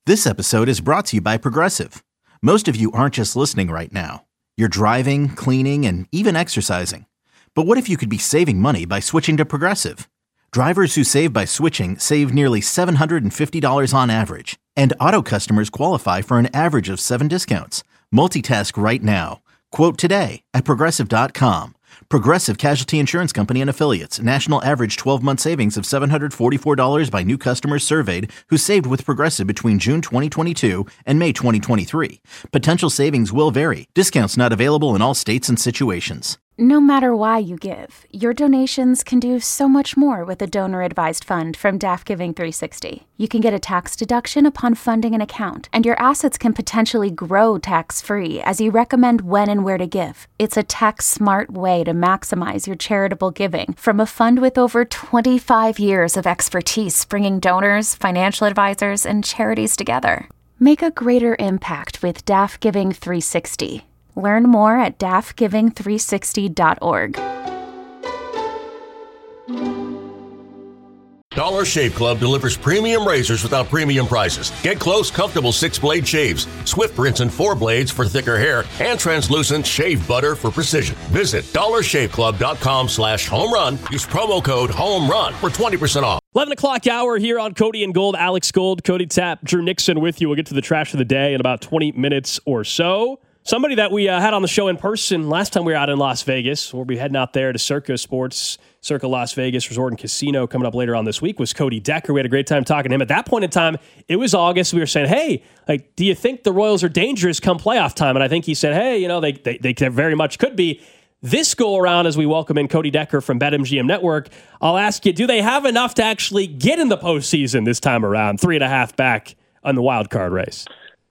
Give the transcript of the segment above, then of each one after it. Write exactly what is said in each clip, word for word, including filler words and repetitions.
This episode is brought to you by Progressive. Most of you aren't just listening right now. You're driving, cleaning, and even exercising. But what if you could be saving money by switching to Progressive? Drivers who save by switching save nearly seven hundred fifty dollars on average. And auto customers qualify for an average of seven discounts. Multitask right now. Quote today at Progressive dot com. Progressive Casualty Insurance Company and Affiliates. National average twelve-month savings of seven hundred forty-four dollars by new customers surveyed who saved with Progressive between June twenty twenty-two and May twenty twenty-three. Potential savings will vary. Discounts not available in all states and situations. No matter why you give, your donations can do so much more with a donor-advised fund from D A F Giving three sixty. You can get a tax deduction upon funding an account, and your assets can potentially grow tax-free as you recommend when and where to give. It's a tax-smart way to maximize your charitable giving from a fund with over twenty-five years of expertise bringing donors, financial advisors, and charities together. Make a greater impact with D A F Giving three sixty. Learn more at D A F giving three sixty dot org. Dollar Shave Club delivers premium razors without premium prices. Get close, comfortable six-blade shaves, swift rinse and four blades for thicker hair, and translucent shave butter for precision. Visit dollar shave club dot com slash home run. Use promo code HOMERUN for twenty percent off. eleven o'clock hour here on Cody and Gold. Alex Gold, Cody Tapp, Drew Nixon with you. We'll get to the trash of the day in about twenty minutes or so. Somebody that we uh, had on the show in person last time we were out in Las Vegas, we'll be heading out there to Circa Sports, Circa Las Vegas Resort and Casino coming up later on this week, was Cody Decker. We had a great time talking to him. At that point in time, it was August. We were saying, hey, like, do you think the Royals are dangerous come playoff time? And I think he said, hey, you know, they, they, they very much could be. This go around, as we welcome in Cody Decker from BetMGM Network, I'll ask you, do they have enough to actually get in the postseason this time around? Three and a half back on the wild card race.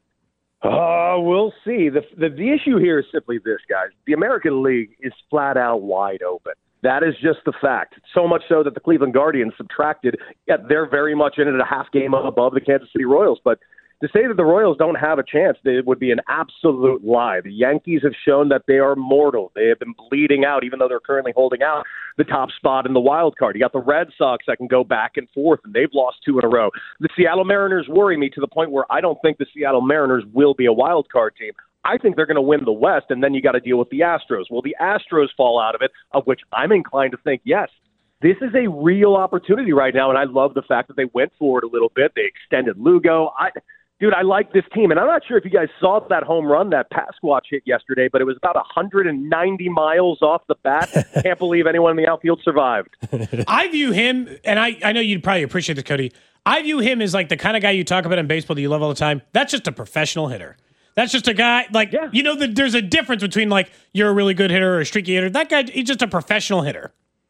Uh, we'll see. The, the the issue here is simply this, guys. The American League is flat out wide open. That is just the fact. So much so that the Cleveland Guardians subtracted, yet they're very much in it a half game above the Kansas City Royals. But to say that the Royals don't have a chance, it would be an absolute lie. The Yankees have shown that they are mortal. They have been bleeding out, even though they're currently holding out the top spot in the wild card. You got the Red Sox that can go back and forth, and they've lost two in a row. The Seattle Mariners worry me to the point where I don't think the Seattle Mariners will be a wild card team. I think they're going to win the West, and then you got to deal with the Astros. Will the Astros fall out of it, of which I'm inclined to think yes. This is a real opportunity right now, and I love the fact that they went for it a little bit. They extended Lugo. I Dude, I like this team, and I'm not sure if you guys saw that home run that Pasquatch hit yesterday, but it was about one hundred ninety miles off the bat. Can't believe anyone in the outfield survived. I view him, and I, I know you'd probably appreciate this, Cody. I view him as like the kind of guy you talk about in baseball that you love all the time. That's just a professional hitter. That's just a guy, like, yeah. you know, the, there's a difference between, like, you're a really good hitter or a streaky hitter. That guy, he's just a professional hitter.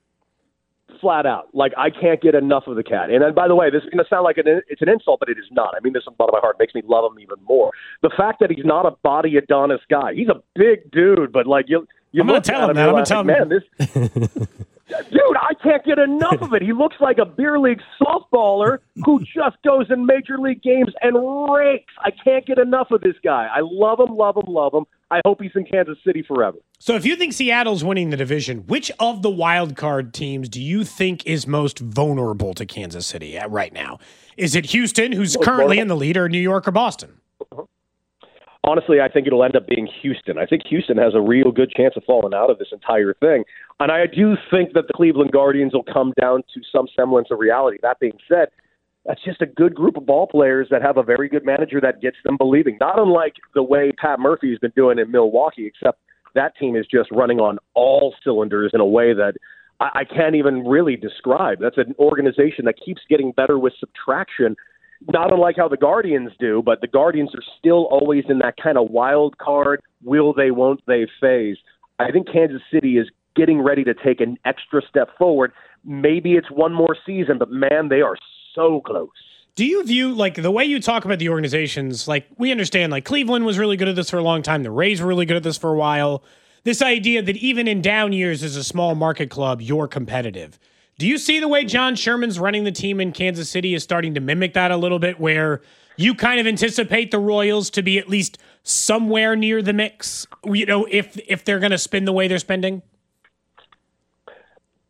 Flat out. Like, I can't get enough of the cat. And then, by the way, this is going to sound like an, it's an insult, but it is not. I mean this from the bottom of my heart. It makes me love him even more. The fact that he's not a body Adonis guy. He's a big dude, but, like, you, you I'm going to tell him that. I'm going to tell him, man, this... Dude, I can't get enough of it. He looks like a beer league softballer who just goes in major league games and rakes. I can't get enough of this guy. I love him, love him, love him. I hope he's in Kansas City forever. So if you think Seattle's winning the division, which of the wild card teams do you think is most vulnerable to Kansas City right now? Is it Houston, who's most currently vulnerable in the lead, or New York or Boston? Honestly, I think it'll end up being Houston. I think Houston has a real good chance of falling out of this entire thing. And I do think that the Cleveland Guardians will come down to some semblance of reality. That being said, that's just a good group of ball players that have a very good manager that gets them believing. Not unlike the way Pat Murphy has been doing in Milwaukee, except that team is just running on all cylinders in a way that I, I can't even really describe. That's an organization that keeps getting better with subtraction, not unlike how the Guardians do, but the Guardians are still always in that kind of wild card, will they, won't they phase. I think Kansas City is getting ready to take an extra step forward. Maybe it's one more season, but man, they are so close. Do you view, like, the way you talk about the organizations, like, we understand, like, Cleveland was really good at this for a long time. The Rays were really good at this for a while. This idea that even in down years as a small market club, you're competitive. Do you see the way John Sherman's running the team in Kansas City is starting to mimic that a little bit, where you kind of anticipate the Royals to be at least somewhere near the mix, you know, if if they're going to spend the way they're spending?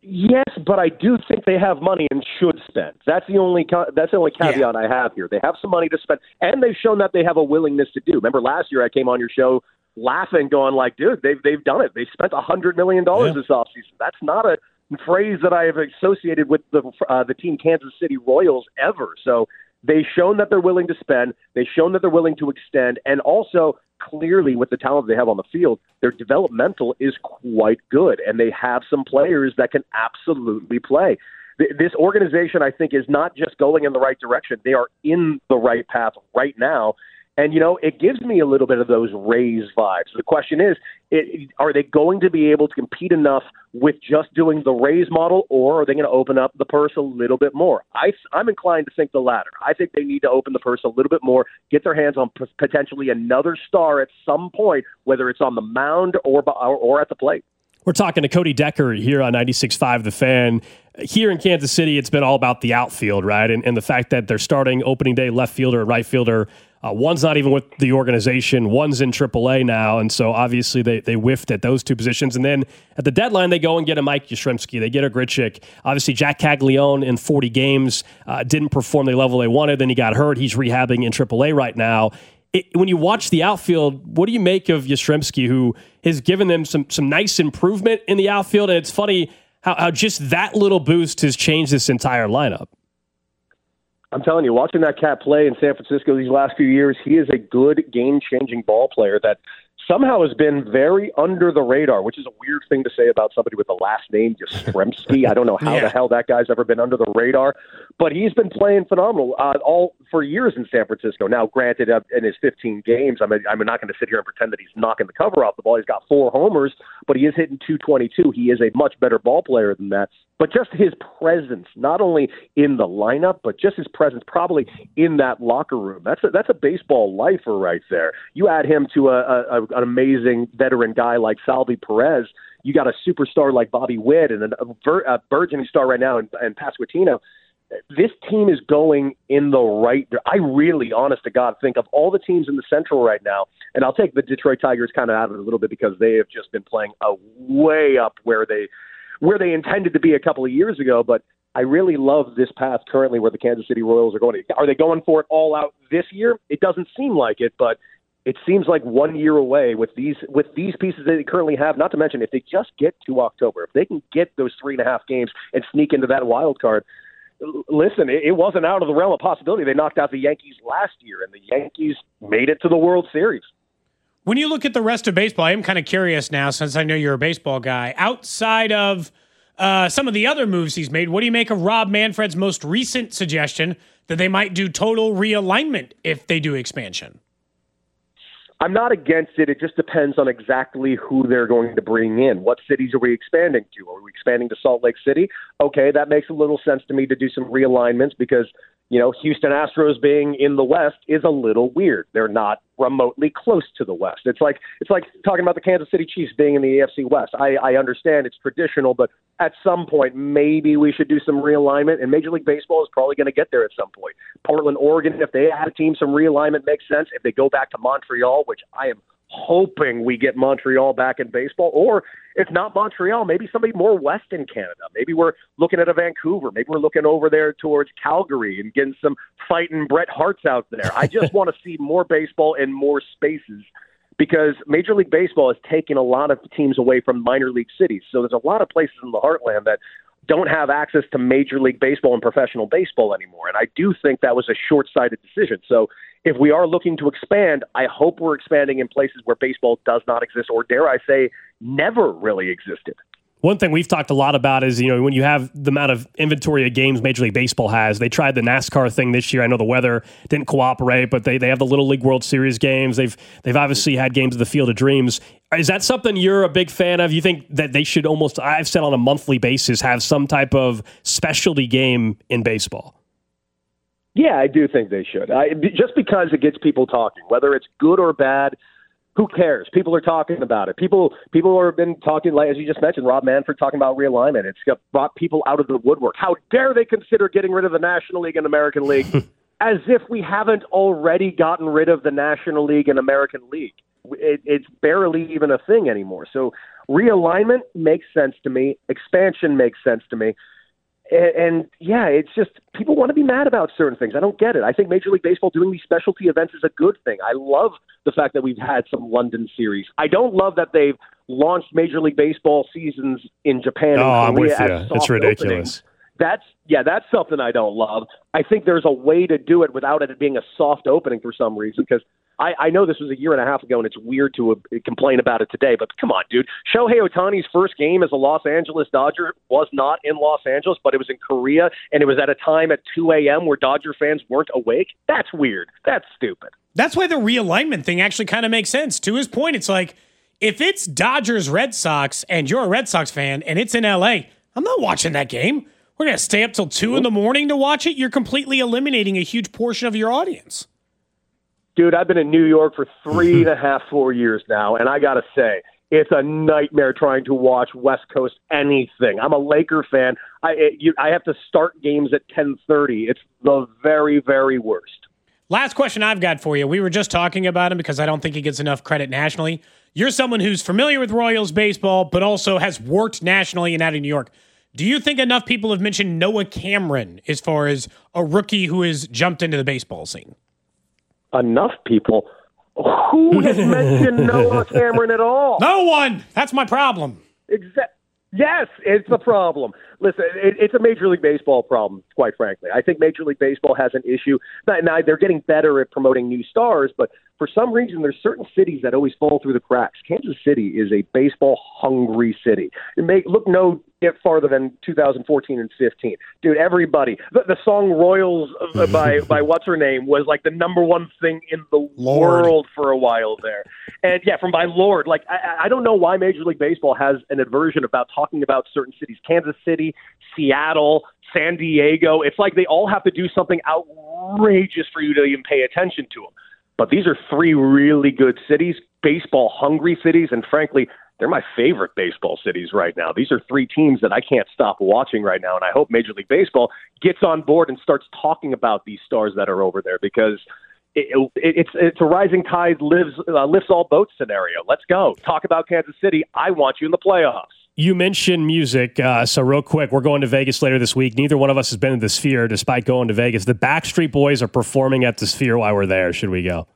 Yes, but I do think they have money and should spend. That's the only that's the only caveat yeah. I have here. They have some money to spend, and they've shown that they have a willingness to do. Remember last year I came on your show laughing, going like, dude, they've they've done it. They spent one hundred million dollars yeah. this offseason. That's not a phrase that I have associated with the uh, the team Kansas City Royals ever. So they've shown that they're willing to spend. They've shown that they're willing to extend, and also clearly with the talent they have on the field, their developmental is quite good, and they have some players that can absolutely play. This organization, I think, is not just going in the right direction. They are in the right path right now. And, you know, it gives me a little bit of those Rays vibes. The question is, it, are they going to be able to compete enough with just doing the Rays model, or are they going to open up the purse a little bit more? I, I'm inclined to think the latter. I think they need to open the purse a little bit more, get their hands on p- potentially another star at some point, whether it's on the mound or, or, or at the plate. We're talking to Cody Decker here on ninety-six point five The Fan. Here in Kansas City, it's been all about the outfield, right? And, and the fact that they're starting opening day left fielder and right fielder. Uh, one's not even with the organization. One's in triple A now. And so obviously they, they whiffed at those two positions. And then at the deadline, they go and get a Mike Yastrzemski. They get a Grichuk. Obviously, Jack Caglione in forty games uh, didn't perform the level they wanted. Then he got hurt. He's rehabbing in triple A right now. It, when you watch the outfield, what do you make of Yastrzemski, who has given them some some nice improvement in the outfield? And it's funny how, how just that little boost has changed this entire lineup. I'm telling you, watching that cat play in San Francisco these last few years, he is a good game-changing ball player that somehow has been very under the radar, which is a weird thing to say about somebody with the last name, Yastrzemski. I don't know how yeah. the hell that guy's ever been under the radar, but he's been playing phenomenal uh, all for years in San Francisco. Now, granted, uh, in his fifteen games, I'm, I'm not going to sit here and pretend that he's knocking the cover off the ball. He's got four homers, but he is hitting two twenty-two. He is a much better ball player than that. But just his presence, not only in the lineup, but just his presence probably in that locker room. That's a, that's a baseball lifer right there. You add him to a, a, an amazing veteran guy like Salvi Perez, you got a superstar like Bobby Witt and a, a burgeoning star right now in, in Pasquantino. This team is going in the right – I really, honest to God, think of all the teams in the Central right now, and I'll take the Detroit Tigers kind of out of it a little bit because they have just been playing a way up where they – where they intended to be a couple of years ago, but I really love this path currently where the Kansas City Royals are going. Are they going for it all out this year? It doesn't seem like it, but it seems like one year away with these with these pieces that they currently have, not to mention if they just get to October, if they can get those three and a half games and sneak into that wild card, listen, it, it wasn't out of the realm of possibility. They knocked out the Yankees last year, and the Yankees made it to the World Series. When you look at the rest of baseball, I am kind of curious now, since I know you're a baseball guy. Outside of uh, some of the other moves he's made, what do you make of Rob Manfred's most recent suggestion that they might do total realignment if they do expansion? I'm not against it. It just depends on exactly who they're going to bring in. What cities are we expanding to? Are we expanding to Salt Lake City? Okay, that makes a little sense to me to do some realignments because, you know, Houston Astros being in the West is a little weird. They're not remotely close to the West. It's like it's like talking about the Kansas City Chiefs being in the A F C West. I, I understand it's traditional, but at some point, maybe we should do some realignment, and Major League Baseball is probably going to get there at some point. Portland, Oregon, if they add a team, some realignment makes sense. If they go back to Montreal, which I am hoping we get Montreal back in baseball, or if not Montreal, maybe somebody more west in Canada. Maybe we're looking at a Vancouver. Maybe we're looking over there towards Calgary and getting some fighting Bret Harts out there. I just want to see more baseball in more spaces because Major League Baseball has taken a lot of teams away from minor league cities. So there's a lot of places in the heartland that don't have access to Major League Baseball and professional baseball anymore. And I do think that was a short-sighted decision. So if we are looking to expand, I hope we're expanding in places where baseball does not exist, or dare I say, never really existed. One thing we've talked a lot about is, you know, when you have the amount of inventory of games Major League Baseball has, they tried the NASCAR thing this year. I know the weather didn't cooperate, but they, they have the Little League World Series games. They've they've obviously had games of the Field of Dreams. Is that something you're a big fan of? You think that they should almost, I've said on a monthly basis, have some type of specialty game in baseball? Yeah, I do think they should. I, just because it gets people talking, whether it's good or bad, who cares? People are talking about it. People people have been talking, like as you just mentioned, Rob Manfred talking about realignment. It's got, brought people out of the woodwork. How dare they consider getting rid of the National League and American League as if we haven't already gotten rid of the National League and American League. It, it's barely even a thing anymore. So Realignment makes sense to me. Expansion makes sense to me. And, and yeah, it's just people want to be mad about certain things. I don't get it. I think Major League Baseball doing these specialty events is a good thing. I love the fact that we've had some London series. I don't love that they've launched Major League Baseball seasons in Japan. Oh, and I'm Korea with you. as soft It's ridiculous. openings. That's yeah, that's something I don't love. I think there's a way to do it without it being a soft opening for some reason, because I, I know this was a year and a half ago, and it's weird to uh, complain about it today, but come on, dude. Shohei Ohtani's first game as a Los Angeles Dodger was not in Los Angeles, but it was in Korea, and it was at a time at two a.m. where Dodger fans weren't awake. That's weird. That's stupid. That's why the realignment thing actually kind of makes sense. To his point, it's like, if it's Dodgers Red Sox and you're a Red Sox fan and it's in L A, I'm not watching that game. We're going to stay up till two in the morning to watch it. You're completely eliminating a huge portion of your audience. Dude, I've been in New York for three and a half, four years now, and I got to say, it's a nightmare trying to watch West Coast anything. I'm a Laker fan. I it, you, I have to start games at ten thirty. It's the very, very worst. Last question I've got for you. We were just talking about him because I don't think he gets enough credit nationally. You're someone who's familiar with Royals baseball, but also has worked nationally and out of New York. Do you think enough people have mentioned Noah Cameron as far as a rookie who has jumped into the baseball scene? Enough people? Who has mentioned Noah Cameron at all? No one. That's my problem. Exactly. Yes, it's a problem. Listen, it, it's a Major League Baseball problem, quite frankly. I think Major League Baseball has an issue. Now, now, they're getting better at promoting new stars, but for some reason, there's certain cities that always fall through the cracks. Kansas City is a baseball-hungry city. It may look no farther than two thousand fourteen and fifteen. Dude, everybody. The, the song Royals by, by what's-her-name was like the number one thing in the Lord. world for a while there. And, yeah, from by Lord. Like, I, I don't know why Major League Baseball has an aversion about talking about certain cities. Kansas City, Seattle, San Diego. It's like they all have to do something outrageous for you to even pay attention to them. But these are three really good cities, baseball-hungry cities, and frankly, they're my favorite baseball cities right now. These are three teams that I can't stop watching right now, and I hope Major League Baseball gets on board and starts talking about these stars that are over there, because it, it, it's it's a rising tide lives, uh, lifts all boats scenario. Let's go. Talk about Kansas City. I want you in the playoffs. You mentioned music, uh, so real quick, we're going to Vegas later this week. Neither one of us has been to the Sphere, despite going to Vegas. The Backstreet Boys are performing at the Sphere while we're there. Should we go?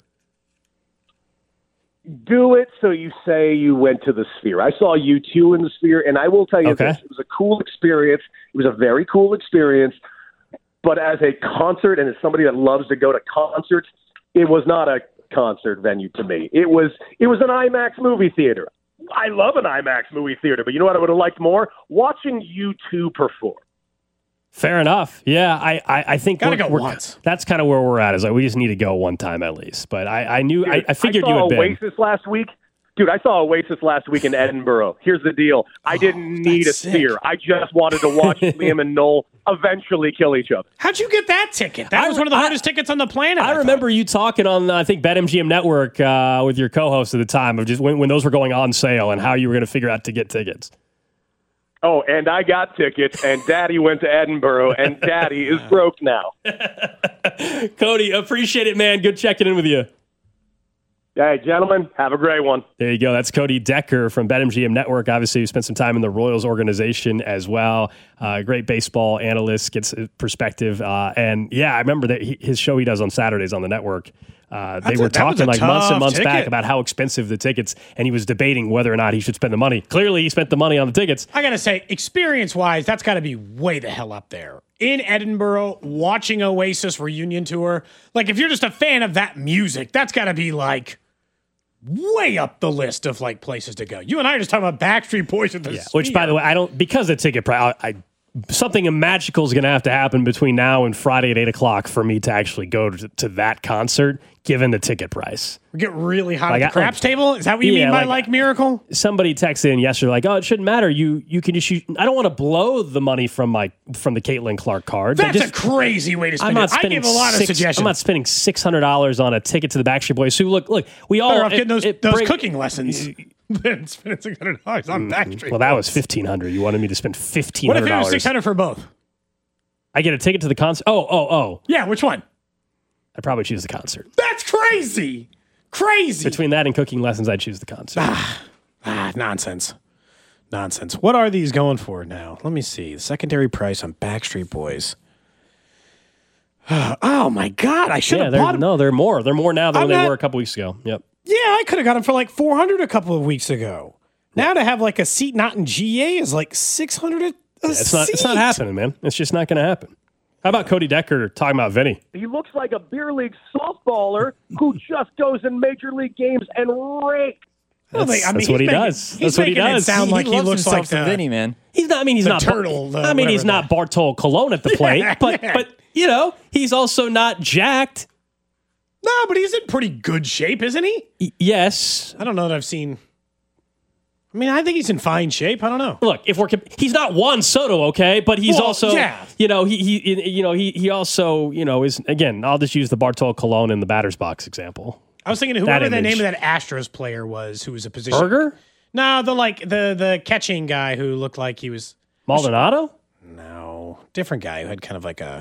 Do it so you say you went to the Sphere. I saw you two in the Sphere, and I will tell you Okay. this. It was a cool experience. It was a very cool experience. But as a concert, and as somebody that loves to go to concerts, it was not a concert venue to me. It was it was an IMAX movie theater. I love an IMAX movie theater, but you know what I would have liked more? Watching you two perform. Fair enough. Yeah, I, I, I think Gotta we're, go we're- once. that's kind of where we're at. Is like we just need to go one time at least. But I, I knew I, I figured I you saw had been. Oasis last week. Dude, I saw Oasis last week in Edinburgh. Here's the deal. I didn't need a that's sick. Sphere. I just wanted to watch Liam and Noel eventually kill each other. How'd you get that ticket? That I- was one of the I- hardest tickets on the planet. I thought. remember you talking on, I think, BetMGM Network uh, with your co-host at the time of just when, when those were going on sale and how you were going to figure out to get tickets. Oh, and I got tickets, and Daddy went to Edinburgh, and Daddy is broke now. Cody, appreciate it, man. Good checking in with you. Hey, gentlemen, have a great one. There you go. That's Cody Decker from BetMGM Network. Obviously, you spent some time in the Royals organization as well. Uh, great baseball analyst, gets perspective. Uh, and yeah, I remember that he, his show he does on Saturdays on the network. Uh, they That's were a- that was talking a like months and tough months back ticket. about how expensive the tickets, and he was debating whether or not he should spend the money. Clearly, he spent the money on the tickets. I gotta say, experience-wise, that's got to be way the hell up there. In Edinburgh, watching Oasis reunion tour, like if you're just a fan of that music, that's got to be like way up the list of like places to go. You and I are just talking about Backstreet Boys at the Yeah. Which, by the way, I don't because the ticket price. I, I something magical is going to have to happen between now and Friday at eight o'clock for me to actually go to, to that concert, given the ticket price. we get really hot Like, at the I- craps table. Is that what you Yeah, mean by like- like miracle? Somebody texted in yesterday, like, "Oh, it shouldn't matter. You you can just. Use, I don't want to blow the money from my from the Caitlin Clark card. But That's just, a crazy way to spend I'm not it. I spending give a lot six, of suggestions. I'm not spending six hundred dollars on a ticket to the Backstreet Boys. Who look look we all Better off getting those, it- it those bring- cooking lessons than spending six hundred dollars on Backstreet Well, that Boys. was fifteen hundred. You wanted me to spend fifteen What if hundred it was dollars. six hundred for both? I get a ticket to the concert. Oh oh oh. Yeah, which one? I'd probably choose the concert. That's crazy. Crazy. Between that and cooking lessons, I'd choose the concert. Ah, nonsense. Nonsense. What are these going for now? Let me see. Secondary price on Backstreet Boys. Oh, my God. I should yeah, have bought them. No, they're more. They're more now than I'm they not, were a couple weeks ago. Yep. Yeah, I could have got them for like four hundred a couple of weeks ago. Now to have like a seat not in G A is like six hundred a, a yeah, it's not. seat. It's not happening, man. It's just not going to happen. How about Cody Decker talking about Vinny? He looks like a beer league softballer who just goes in major league games and rakes. Well, That's, they, I mean, that's what he making, does. He's That's what he making does. It sound he, like he, he, loves looks himself like to the, Vinny, man. He's not. I mean, he's the not. turtle, the I mean, he's whatever not Bartol Colon at the plate, Yeah, but yeah. but you know, he's also not jacked. No, but he's in pretty good shape, isn't he? Y- yes. I don't know that I've seen. I mean, I think he's in fine shape. I don't know. Look, if we're comp- he's not Juan Soto, okay, but he's Well, also, yeah. you know, he he you know he he also you know is again. I'll just use the Bartol Colon in the batter's box example. I was thinking whoever the image. name of that Astros player was who was a position. Berger, No, the like the the catching guy who looked like he was Maldonado. no different guy who had kind of like a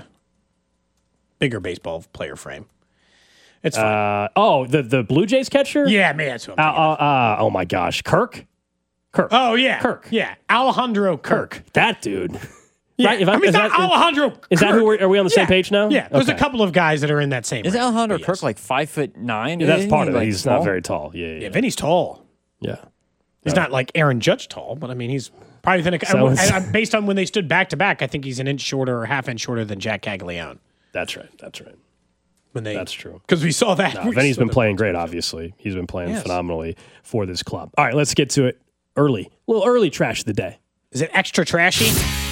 bigger baseball player frame. It's fine. Uh, oh, the the Blue Jays catcher. yeah, man. That's what Uh, I'm thinking. uh, uh, oh my gosh, Kirk. Kirk. oh yeah, Kirk. Yeah, Alejandro Kirk. Kirk. That dude. Yeah, Right, if I, I'm- mean, is not that- Alejandro. Is that Kirk. who we're, are we on the same Yeah. page now? Yeah, there's a Okay. couple of guys that are in that same. Is range, Alejandro but Kirk yes. like five foot nine? Yeah, that's Isn't part he, of it. like, He's small? not very tall. Yeah, yeah, Yeah, Vinny's tall. yeah. He's not like Aaron Judge tall, but I mean, he's probably within a, So I- is- I- based on when they stood back to back, I think he's an inch shorter or half inch shorter than Jack Caglione. That's right. That's right. When they, That's true. Because we saw that. No, we Vinny's saw been the- playing great, obviously. He's been playing Yes. phenomenally for this club. All right, let's get to it early. A little early trash of the day. Is it extra trashy?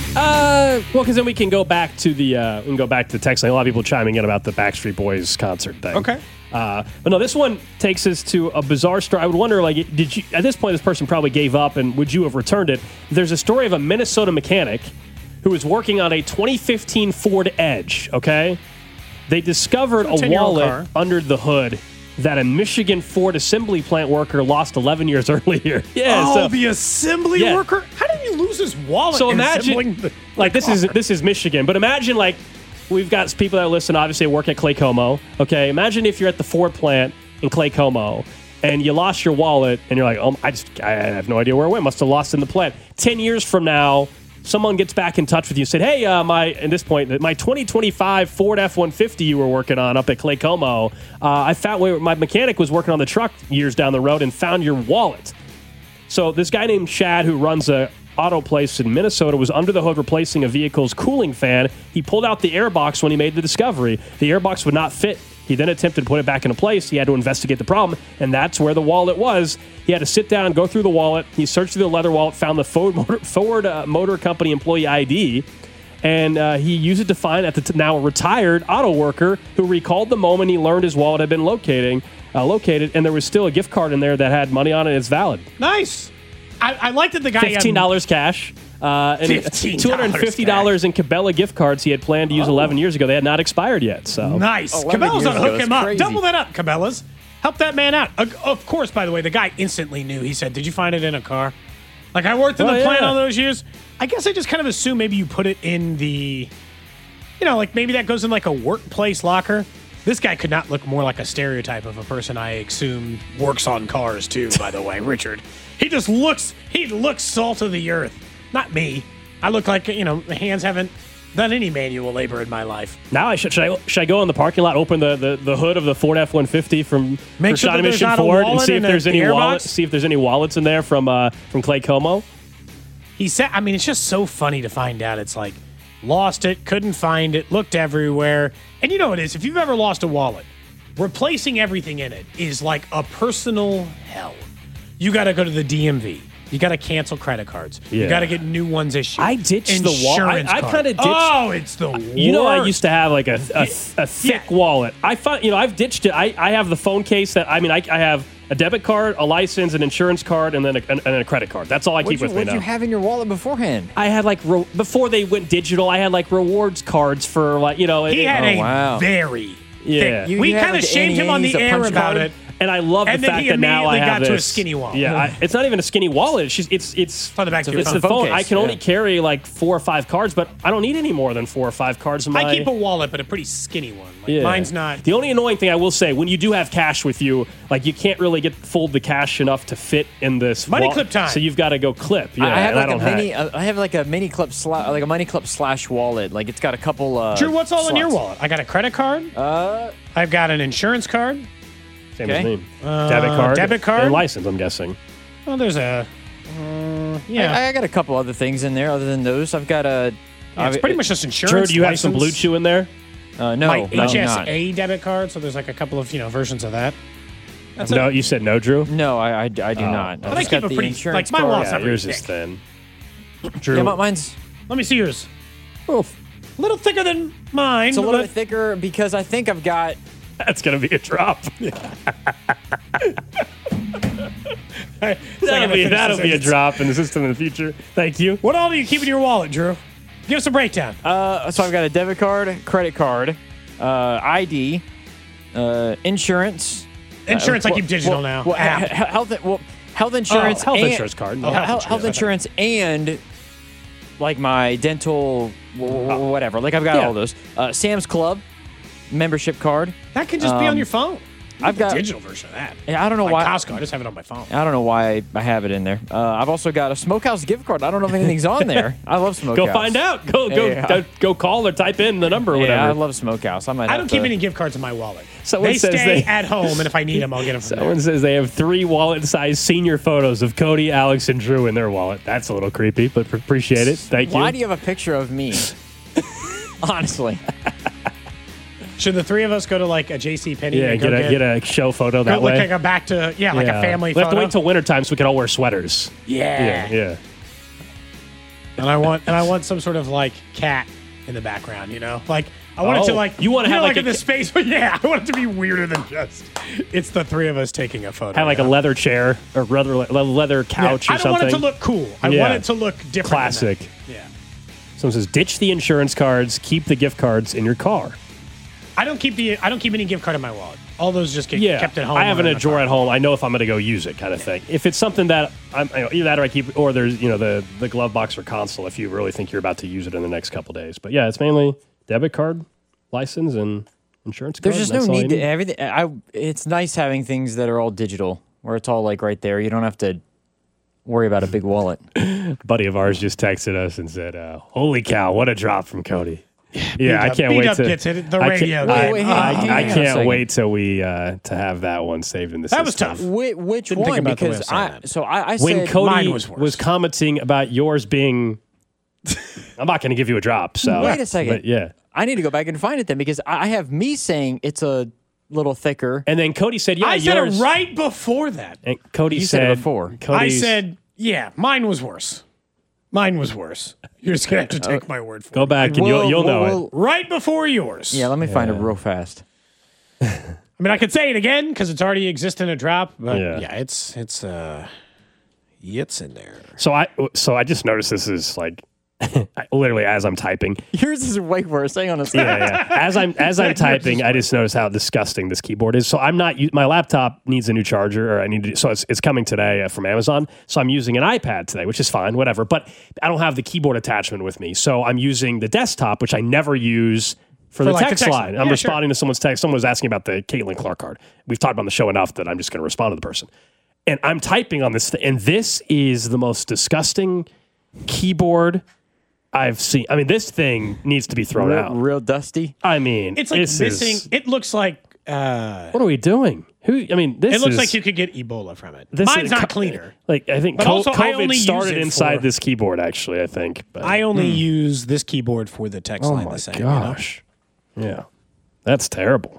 Uh, well, because then we can go back to the uh, we can go back to the text line. A lot of people chiming in about the Backstreet Boys concert thing. Okay. Uh, but no, this one takes us to a bizarre story. I would wonder, like, did you at this point this person probably gave up, and would you have returned it? There's a story of a Minnesota mechanic who was working on a twenty fifteen Ford Edge. Okay, they discovered a ten-year-old wallet car. under the hood that a Michigan Ford assembly plant worker lost eleven years earlier. Yeah. Oh, so, the assembly Yeah. worker? How did he lose his wallet? So in imagine, assembling the- like this is this is Michigan, but imagine like we've got people that listen. Obviously, work at Clay Como. Okay, imagine if you're at the Ford plant in Clay Como and you lost your wallet, and you're like, oh, I just I have no idea where it went. Must have lost it in the plant. Ten years from now, someone gets back in touch with you and said, hey, uh, my at this point, my twenty twenty-five Ford F one fifty you were working on up at Clay Como, uh, I found where my mechanic was working on the truck years down the road and found your wallet. So this guy named Chad, who runs a auto place in Minnesota, was under the hood replacing a vehicle's cooling fan. He pulled out the airbox when he made the discovery. The airbox would not fit. He then attempted to put it back into place. He had to investigate the problem, and that's where the wallet was. He had to sit down and go through the wallet. He searched through the leather wallet, found the Ford Motor, Ford, uh, Motor Company employee I D, and uh, he used it to find at the t- now retired auto worker who recalled the moment he learned his wallet had been locating, uh, located, and there was still a gift card in there that had money on it. It's valid. Nice. I, I like that the guy fifteen dollars cash. Uh, and fifteen dollars two hundred fifty dollars in Cabela gift cards he had planned to use eleven years ago. They had not expired yet. So Nice. eleven Cabela's years on ago, hook him that's up. crazy. Double that up, Cabela's. Help that man out. Uh, of course, by the way, the guy instantly knew. He said, did you find it in a car? Like, I worked in Oh, the plant yeah. all those years. I guess I just kind of assume maybe you put it in the, you know, like maybe that goes in like a workplace locker. This guy could not look more like a stereotype of a person I assume works on cars too, by the way, Richard. He just looks, he looks salt of the earth. Not me. I look like, you know, my hands haven't done any manual labor in my life. now I should should I, should I go in the parking lot, open the, the, the hood of the Ford F one fifty from Make for sure that Shawnee there's Mission not a Ford and wallet see if in the- there's any the airbox? wallets. See if there's any wallets in there from uh, from Clay Como. He said, I mean, it's just so funny to find out. It's like, lost it, couldn't find it, looked everywhere. And you know what it is? If you've ever lost a wallet, replacing everything in it is like a personal hell. You got to go to the D M V. You got to cancel credit cards. You Yeah. got to get new ones issued. I ditched the wall- I- Insurance I card. kinda ditched- Oh, it's the worst. You know, I used to have like a, a, a thick Yeah. wallet. I find, you know, I've ditched it. I, I have the phone case that, I mean, I, I have a debit card, a license, an insurance card, and then a, and, and a credit card. That's all I keep What'd you, with me what'd now. you have in your wallet beforehand? I had like, re- before they went digital, I had like rewards cards for like, you know. He it- had Oh, a wow. very Yeah. thick. You- we you had kind of like shamed him on Annie's, the a air punch about card? it. And I love And the then fact he that now I immediately have got to a this. skinny wallet. Yeah, I, it's not even a skinny wallet. It's just, it's it's on the back of your it's phone. the phone. Phone I case, can only yeah. carry like four or five cards, but I don't need any more than four or five cards in my. I keep a wallet, but a pretty skinny one. Like, Yeah. Mine's not. The only annoying thing I will say, when you do have cash with you, like you can't really get fold the cash enough to fit in this Money wall- clip time. So you've got to go clip. Yeah, I have and like I don't a mini. have. uh, I have like a mini clip sla- like a money clip slash wallet. Like it's got a couple. Uh, Drew, what's all in your slots. wallet? I got a credit card. Uh, I've got an insurance card. Same okay. as me. Uh, debit card. debit card? And license, I'm guessing. Well, there's a. Uh, yeah. I, I got a couple other things in there. Other than those, I've got a. Yeah, it's I've- pretty much just insurance. Drew, do you have some Blue license. Chew in there? Uh, no, My no, H S not. A debit card, so there's like a couple of you know versions of that. That's No, it. you said no, Drew. No, I, I, I do not. But I just keep got a the pretty- insurance like, my card. wallet's Yeah, not yours very is thick. thin. Drew, Yeah, mi- mine's Let me see yours. oh, A little thicker than mine. it's a little but- bit thicker because I think I've got. that's gonna be a drop. Hey, that'll be, finish that'll the be a sentence. drop in the system in the future. Thank you. What all do you keep in your wallet, Drew? Give us a breakdown. Uh, so I've got a debit card, credit card, uh, I D, uh, insurance. Insurance, uh, I keep well- digital well, now. Well, App. he- he- health, well, health insurance, health and- insurance card. Oh, He- health health, health insurance. insurance and like my dental, w- w- whatever. Like I've got Yeah. all those. Uh, Sam's Club membership card. That can just be on um, your phone. I've The got- digital version of that. Yeah, I don't know Like why. Costco, I just have it on my phone. I don't know why I have it in there. Uh, I've also got a Smokehouse gift card. I don't know if anything's on there. I love Smokehouse. Go find out. Go go Yeah. go, go call or type in the number or Yeah, I whatever. love Smokehouse. I might. I have don't to, keep any gift cards in my wallet. Someone they says stay they- at home, and if I need them, I'll get them from Someone there. says they have three wallet-sized senior photos of Cody, Alex, and Drew in their wallet. That's a little creepy, but appreciate it. Thank you. Why do you have a picture of me? Honestly. Should the three of us go to like a J C Penney? yeah, and get go a get a show photo go that look way. like a back to yeah, like Yeah. a family We have photo. to wait till wintertime so we can all wear sweaters. yeah. Yeah, yeah. And I want and I want some sort of like cat in the background, you know, like I want it to Oh, like you wanna know, have, like, like, in a the space, but yeah, I want it to be weirder than just it's the three of us taking a photo. Have like you a know? leather chair or leather leather couch Yeah, or I don't something. want it to look cool. I Yeah. want it to look different. than Classic. that. Yeah. Someone says ditch the insurance cards, keep the gift cards in your car. I don't keep the I don't keep any gift card in my wallet. All those just get Yeah, kept at home. I have or it in in a my drawer car. at home. I know if I'm going to go use it, kind of thing. If it's something that I'm you know, either that or I keep, or there's you know the the glove box or console. If you really think you're about to use it in the next couple days, but yeah, it's mainly debit card, license, and insurance. There's card. just no That's all need you to everything. I. It's nice having things that are all digital, where it's all like right there. You don't have to worry about a big wallet. A buddy of ours just texted us and said, uh, "Holy cow, what a drop from Cody." Yeah, I B-dub- can't wait B-dub to. gets it, the I radio can't- game. I, Wait, wait, I, hang on, I hang on a can't second. wait till we uh, to have that one saved in the That system. was tough. Which, which Didn't think one? about the way Because of saying I. that. So I. I When said Cody mine was worse. commenting about yours being, I'm not going to give you a drop. So Wait a second. But yeah, I need to go back and find it then because I I have me saying it's a little thicker. and then Cody said, "Yeah, I said yours." it right before that. And Cody You said, said it before. I Cody's- said, yeah, mine was worse. Mine was worse. You're just gonna have to take my word for "Go it. back and you'll We'll- you'll know we'll- it." Right before yours. Yeah, let me find it real fast. I mean, I could say it again because it's already exists in a drop. But Yeah. yeah, it's it's uh, it's in there. So I so I just noticed this is like literally as I'm typing. Yours is way worse. Hang on a second. Yeah, yeah. As I'm as I'm typing, I just noticed how disgusting this keyboard is. So I'm not. u- My laptop needs a new charger, or I need to. So it's it's coming today uh, from Amazon. So I'm using an iPad today, which is fine, whatever. But I don't have the keyboard attachment with me, so I'm using the desktop, which I never use for, the, like the text text line. line. I'm Yeah, responding to someone's text. Someone was asking about the Caitlin Clark card. We've talked about the show enough that I'm just going to respond to the person. And I'm typing on this, th- and this is the most disgusting keyboard I've seen. I mean, this thing needs to be thrown Real, out. real dusty. I mean, It's like this missing. is- It looks like uh, what are we doing? Who? I mean, this it looks is, like you could get Ebola from it. this Mine's is not co- cleaner. Like I think But co- also, I COVID only use started it inside for- this keyboard. Actually, I think. But, I only use this keyboard for the text oh line. my the same, you know? gosh, yeah, that's terrible.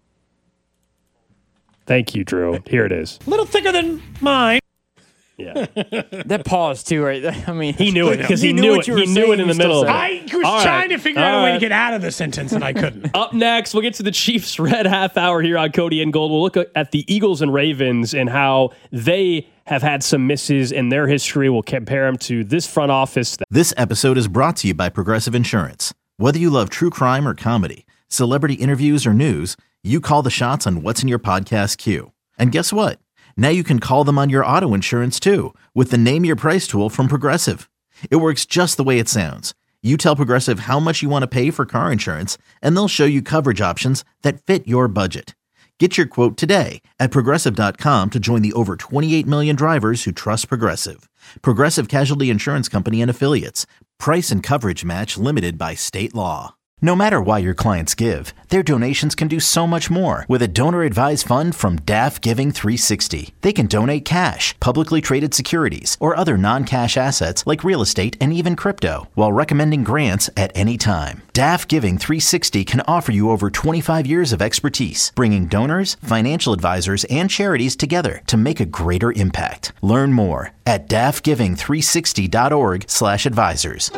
Thank you, Drew. Here it is. A little thicker than mine. Yeah, That pause too, right? there. I mean, he knew it because he, You knew what it. you He were knew saying, it in you the still middle of said it. it. I was All trying right. to figure All out a way to right. get out of the sentence, and I couldn't. Up next, we'll get to the Chiefs Red Half Hour here on Cody and Gold. We'll look at the Eagles and Ravens and how they have had some misses in their history. We'll compare them to this front office. This episode is brought to you by Progressive Insurance. Whether you love true crime or comedy, celebrity interviews or news, you call the shots on what's in your podcast queue. And guess what? Now you can call them on your auto insurance too with the Name Your Price tool from Progressive. It works just the way it sounds. You tell Progressive how much you want to pay for car insurance, and they'll show you coverage options that fit your budget. Get your quote today at Progressive dot com to join the over twenty-eight million drivers who trust Progressive. Progressive Casualty Insurance Company and Affiliates. Price and coverage match limited by state law. No matter why your clients give, their donations can do so much more with a donor-advised fund from D A F Giving three sixty. They can donate cash, publicly traded securities, or other non-cash assets like real estate and even crypto, while recommending grants at any time. D A F Giving three sixty can offer you over twenty-five years of expertise, bringing donors, financial advisors, and charities together to make a greater impact. Learn more at D A F giving three sixty dot org slash advisors.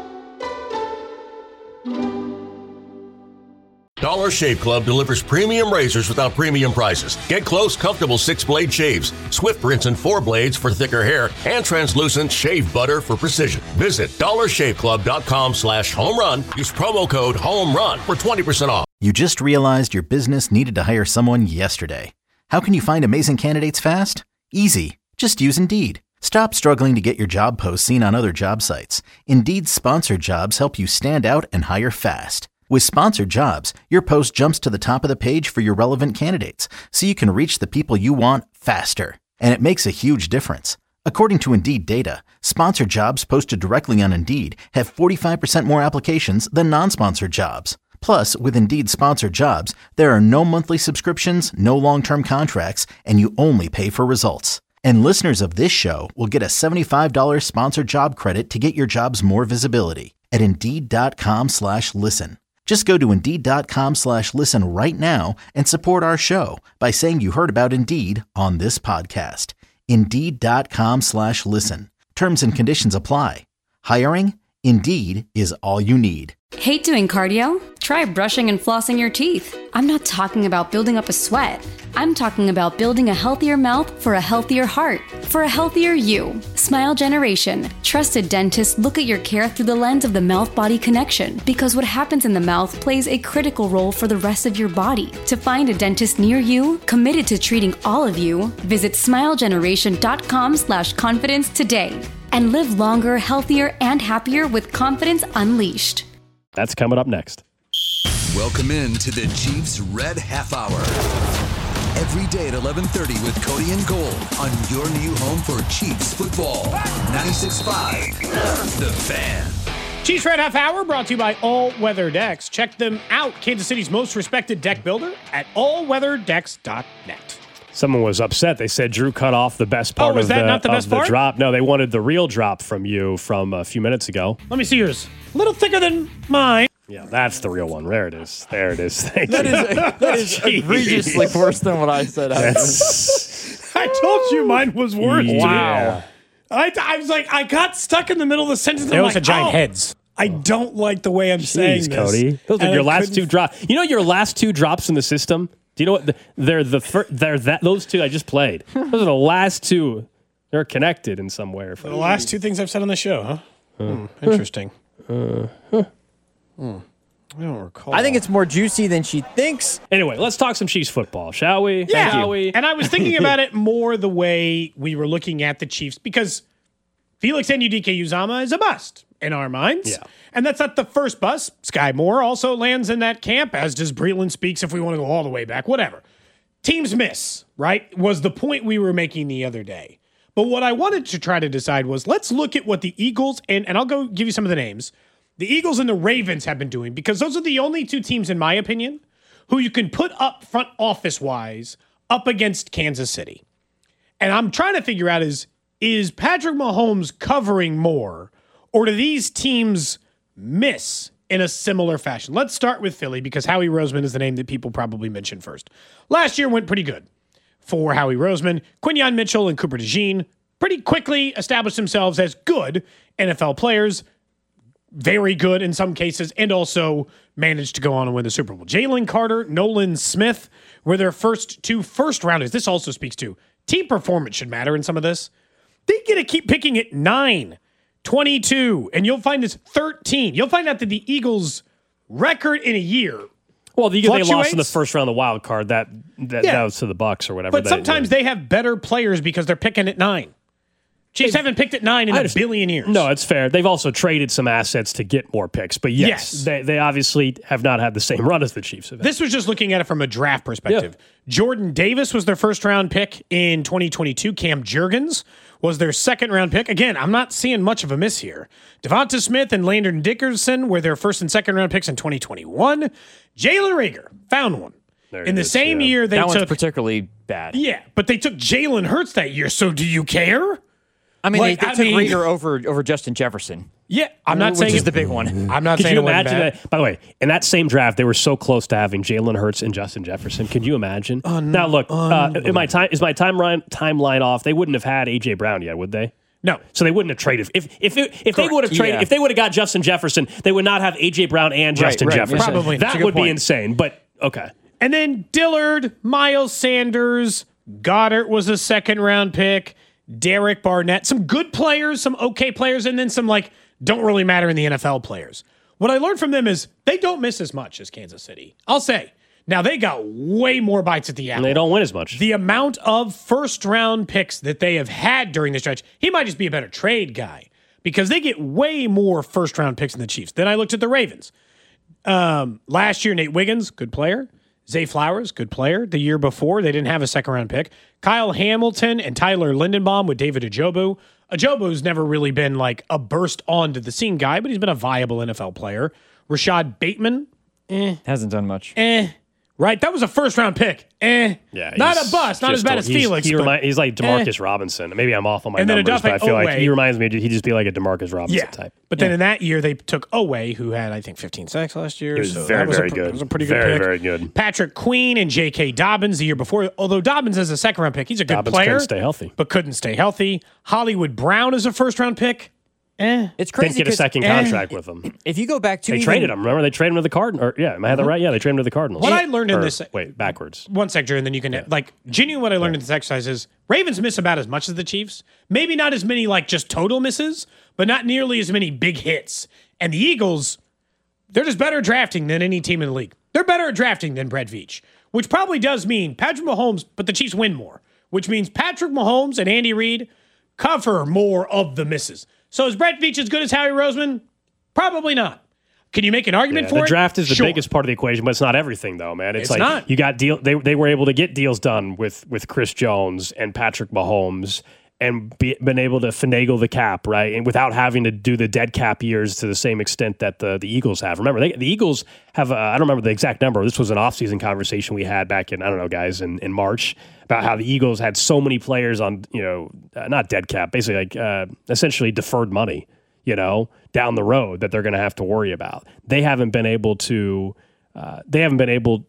Dollar Shave Club delivers premium razors without premium prices. Get close, comfortable six-blade shaves, Swift rinse and four blades for thicker hair, and translucent shave butter for precision. Visit dollar shave club dot com slash home run. Use promo code HOMERUN for twenty percent off. You just realized your business needed to hire someone yesterday. How can you find amazing candidates fast? Easy. Just use Indeed. Stop struggling to get your job posts seen on other job sites. Indeed's sponsored jobs help you stand out and hire fast. With sponsored jobs, your post jumps to the top of the page for your relevant candidates, so you can reach the people you want faster. And it makes a huge difference. According to Indeed data, sponsored jobs posted directly on Indeed have forty-five percent more applications than non-sponsored jobs. Plus, with Indeed sponsored jobs, there are no monthly subscriptions, no long-term contracts, and you only pay for results. And listeners of this show will get a seventy-five dollars sponsored job credit to get your jobs more visibility at Indeed.com slash listen. Just go to Indeed.com slash listen right now and support our show by saying you heard about Indeed on this podcast. Indeed.com slash listen. Terms and conditions apply. Hiring? Indeed is all you need. Hate doing cardio? Try brushing and flossing your teeth. I'm not talking about building up a sweat. I'm talking about building a healthier mouth for a healthier heart, for a healthier you. Smile Generation. Trusted dentists look at your care through the lens of the mouth-body connection, because what happens in the mouth plays a critical role for the rest of your body. To find a dentist near you, committed to treating all of you, visit smilegeneration.com slash confidence today. And live longer, healthier, and happier with confidence unleashed. That's coming up next. Welcome in to the Chiefs Red Half Hour. Every day at eleven thirty with Cody and Gold on your new home for Chiefs football. ninety-six point five, The Fan. Chiefs Red Half Hour brought to you by All Weather Decks. Check them out, Kansas City's most respected deck builder at all weather decks dot net. Someone was upset. They said Drew cut off the best part oh, was of, that the, not the, best of the part? drop. No, they wanted the real drop from you from a few minutes ago. Let me see yours. A little thicker than mine. Yeah, that's the real one. There it is. There it is. Thank That you. is, that is egregiously worse than what I said. I told you mine was worse. Wow. I, I was like, I got stuck in the middle of the sentence. There I'm was like, a giant oh, heads. I don't like the way I'm saying Jeez, this. Cody. Those are And your I last two couldn't- drops. You know your last two drops in the system? Do you know what? The, they're the fir- they're that those two I just played. Those are the last two. They're connected in some way. Or The last two things I've said on the show, huh? Hmm, interesting. Uh, huh. Hmm. I don't recall. I think it's more juicy than she thinks. Anyway, let's talk some Chiefs football, shall we? Yeah. Shall we? And I was thinking about it more the way we were looking at the Chiefs, because Felix Anudike-Uzomah is a bust in our minds. Yeah. And that's not the first bust. Sky Moore also lands in that camp, as does Breeland Speaks if we want to go all the way back. Whatever. Teams miss, right? Was the point we were making the other day. But what I wanted to try to decide was, let's look at what the Eagles, and, and I'll go give you some of the names, the Eagles and the Ravens have been doing, because those are the only two teams, in my opinion, who you can put up front office-wise up against Kansas City. And I'm trying to figure out is, is Patrick Mahomes covering more, or do these teams miss in a similar fashion? Let's start with Philly, because Howie Roseman is the name that people probably mention first. Last year went pretty good for Howie Roseman. Quinyon Mitchell and Cooper DeJean pretty quickly established themselves as good N F L players, very good in some cases, and also managed to go on and win the Super Bowl. Jalen Carter, Nolan Smith were their first two first rounders. This also speaks to team performance should matter in some of this. They get to keep picking at nine, twenty-two, and you'll find it's thirteen. You'll find out that the Eagles' record in a year Well, the year they lost in the fluctuates. first round of the wild card, that that, Yeah. that was to the Bucks or whatever. But They- sometimes yeah. they have better players because they're picking at nine. Chiefs haven't picked at nine in I a just- billion years. No, it's fair. They've also traded some assets to get more picks. But yes, Yes. They, they obviously have not had the same run as the Chiefs have had. This was just looking at it from a draft perspective. Jordan Davis was their first round pick in twenty twenty-two. Cam Jurgens was their second round pick. Again, I'm not seeing much of a miss here. Devonta Smith and Landon Dickerson were their first and second round picks in twenty twenty-one. Jalen Reagor found one. There In it the is, same yeah. year, they that one's took. particularly bad. Yeah, but they took Jalen Hurts that year. So do you care? I mean, Like, they, they I took mean- Reagor over over Justin Jefferson. Yeah, I'm not which saying is it- the big one. I'm not Could saying you it wasn't imagine bad. that? By the way, in that same draft, they were so close to having Jalen Hurts and Justin Jefferson. Could you imagine? now, look, uh, in my time is my timeline timeline off? They wouldn't have had A J Brown yet, would they? No. So they wouldn't have traded if if it, if they Correct. would have traded Yeah. if they would have got Justin Jefferson, they would not have A J Brown and Justin right. Jefferson. Probably. That's That a good would be point. insane. But okay. And then Dillard, Miles Sanders, Goddard was a second round pick, Derek Barnett, some good players, some okay players, and then some like don't really matter in the N F L players. What I learned from them is they don't miss as much as Kansas City. I'll say. Now they got way more bites at the apple. And they don't win as much. The amount of first round picks that they have had during this stretch, he might just be a better trade guy because they get way more first round picks than the Chiefs. Then I looked at the Ravens. Um, last year, Nate Wiggins, good player. Zay Flowers, good player. The year before, they didn't have a second round pick. Kyle Hamilton and Tyler Lindenbaum with David Ajobu. Ajobu's never really been like a burst onto the scene guy, but he's been a viable N F L player. Rashad Bateman, Hasn't done much. eh. Right? That was a first round pick. Eh. Yeah, Not he's a bust. Not just as bad a- as he's- Felix. He but- remi- he's like Demarcus Robinson. Maybe I'm off on my And then numbers, but I Odafe feel like Oweh. he reminds me. Of, he just be like a Demarcus Robinson yeah. type. But then in that year, they took Oweh, who had, I think, fifteen sacks last year. He was so very, that was very a, good. That was a pretty good Very, pick. very good. Patrick Queen and J K. Dobbins the year before. Although Dobbins is a second round pick, he's a good Dobbins player. couldn't stay healthy. But couldn't stay healthy. Hollywood Brown is a first round pick. Eh. It's Didn't crazy get a 'cause second eh, contract with him. if you go back to They even, traded him. Remember, they traded him to the Cardinals. Or, yeah, am I had that right? Yeah, they traded him to the Cardinals. What I learned in Or, this- Wait, backwards. One sec, Drew, and then you can like genuinely what I learned in this exercise is Ravens miss about as much as the Chiefs. Maybe not as many like just total misses, but not nearly as many big hits. And the Eagles, they're just better at drafting than any team in the league. They're better at drafting than Brett Veach, which probably does mean Patrick Mahomes, but the Chiefs win more, which means Patrick Mahomes and Andy Reid cover more of the misses. So is Brett Veach as good as Howie Roseman? Probably not. Can you make an argument Yeah, for the it? draft is the Sure. biggest part of the equation, but it's not everything, though, man. It's, It's like not. you got deal. They they were able to get deals done with with Chris Jones and Patrick Mahomes, and be, been able to finagle the cap, right, and without having to do the dead cap years to the same extent that the the Eagles have. Remember, they, the Eagles have. Uh, I don't remember the exact number. This was an offseason conversation we had back in I don't know, guys, in, in March about how the Eagles had so many players on, you know, uh, not dead cap, basically like uh, essentially deferred money, you know, down the road that they're going to have to worry about. They haven't been able to, uh, they haven't been able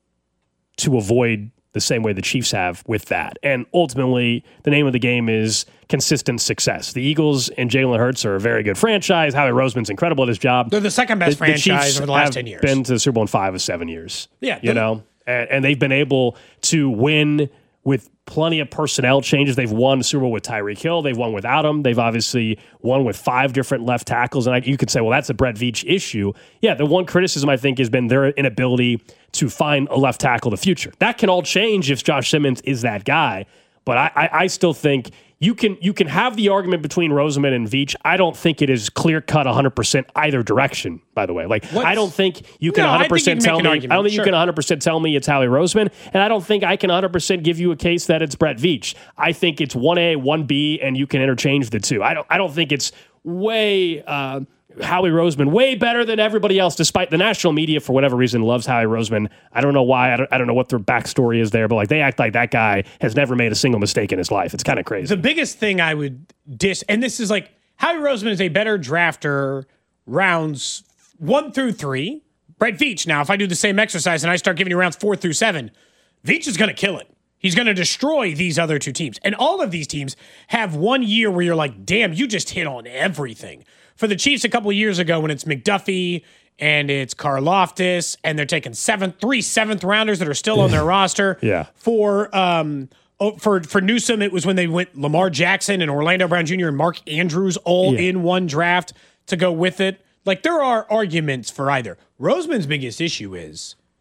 to avoid the same way the Chiefs have with that. And ultimately, the name of the game is consistent success. The Eagles and Jalen Hurts are a very good franchise. Howie Roseman's incredible at his job. They're the second best The- the franchise Chiefs over the last have ten years. Been to the Super Bowl in five of seven years. Yeah, you they're- know, and, and they've been able to win with plenty of personnel changes. They've won the Super Bowl with Tyreek Hill. They've won without him. They've obviously won with five different left tackles. And I, you could say, well, that's a Brett Veach issue. Yeah, the one criticism I think has been their inability to find a left tackle of the future. That can all change if Josh Simmons is that guy. But I, I, I still think you can you can have the argument between Roseman and Veach. I don't think it is clear cut one hundred percent either direction, by the way. Like, What's- I don't think you can No, I one hundred think you percent can tell make me, an I argument, don't think sure. you can one hundred percent tell me it's Howie Roseman, and I don't think I can one hundred percent give you a case that it's Brett Veach. I think it's one A, one B, and you can interchange the two. I don't I don't think it's way uh, Howie Roseman way better than everybody else, despite the national media, for whatever reason, loves Howie Roseman. I don't know why. I don't, I don't know what their backstory is there, but like they act like that guy has never made a single mistake in his life. It's kind of crazy. The biggest thing I would dis, and this is like Howie Roseman is a better drafter rounds one through three. Brett Veach. Now, if I do the same exercise and I start giving you rounds four through seven, Veach is going to kill it. He's going to destroy these other two teams. And all of these teams have one year where you're like, damn, you just hit on everything. For the Chiefs a couple of years ago when it's McDuffie and it's Karlaftis and they're taking seventh, three seventh rounders that are still on their roster. Yeah. For um oh, for for Newsome, it was when they went Lamar Jackson and Orlando Brown Junior and Mark Andrews all Yeah. in one draft to go with it. Like there are arguments for either. Roseman's biggest issue is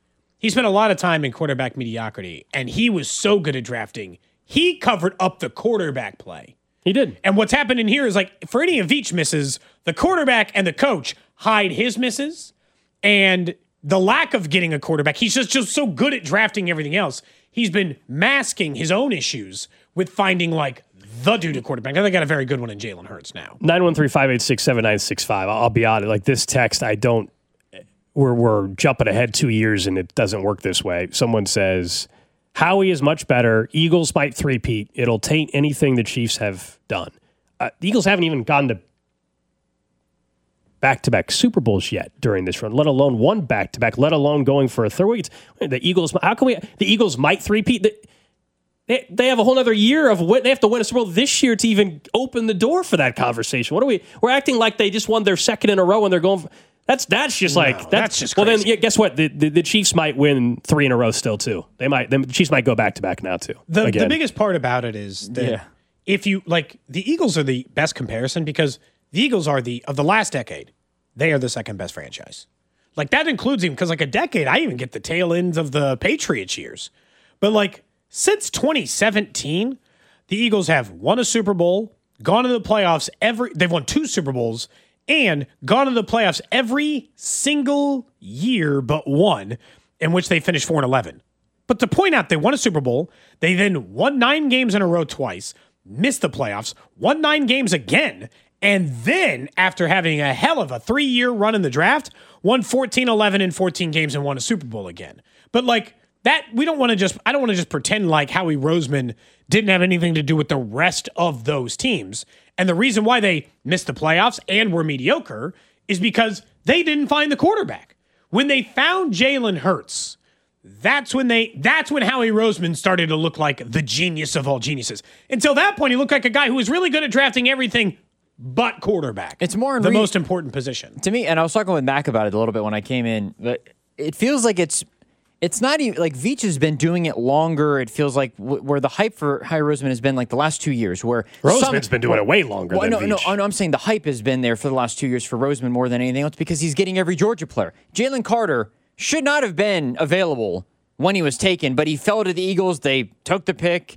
he spent a lot of time in quarterback mediocrity, and he was so good at drafting. He covered up the quarterback play. He did. And what's happening here is like for any of Veach misses, the quarterback and the coach hide his misses, and the lack of getting a quarterback. He's just, just so good at drafting everything else. He's been masking his own issues with finding like the dude at quarterback. Now they got a very good one in Jalen Hurts now. nine one three, five eight six, seven nine six five. I'll be honest. Like this text, I don't, we're, we're jumping ahead two years and it doesn't work this way. Someone says, Howie is much better. Eagles might three-peat. It'll taint anything the Chiefs have done. Uh, the Eagles haven't even gone to back-to-back Super Bowls yet during this run, let alone one back-to-back, let alone going for a third. The Eagles, how can we, the Eagles might three-peat. They, they have a whole other year of what they have to win a Super Bowl this year to even open the door for that conversation. What are we, we're acting like they just won their second in a row and they're going for, That's that's just like no, that's, that's just well. crazy. Then yeah, guess what? The, the the Chiefs might win three in a row still too. They might. The Chiefs might go back to back now too. The, again. the biggest part about it is that Yeah. if you like the Eagles are the best comparison because the Eagles are the of the last decade, they are the second best franchise. Like that includes even because like a decade, I even get the tail ends of the Patriots years. But like since twenty seventeen, the Eagles have won a Super Bowl, gone to the playoffs every. They've won two Super Bowls. And gone to the playoffs every single year but one, in which they finished four and eleven. But to point out, they won a Super Bowl. They then won nine games in a row twice, missed the playoffs, won nine games again, and then, after having a hell of a three-year run in the draft, won fourteen, eleven, and fourteen games and won a Super Bowl again. But like that, we don't want to just, I don't want to just pretend like Howie Roseman didn't have anything to do with the rest of those teams. And the reason why they missed the playoffs and were mediocre is because they didn't find the quarterback. When they found Jalen Hurts, that's when they that's when Howie Roseman started to look like the genius of all geniuses. Until that point, he looked like a guy who was really good at drafting everything but quarterback. It's more in the re- most important position. To me, and I was talking with Mac about it a little bit when I came in, but it feels like it's It's not even like Veach has been doing it longer. It feels like w- where the hype for Howie Roseman has been like the last two years. Where Roseman's some, been doing it way longer well, than no, Veach. no, no, I'm saying the hype has been there for the last two years for Roseman more than anything else because he's getting every Georgia player. Jalen Carter should not have been available when he was taken, but he fell to the Eagles. They took the pick,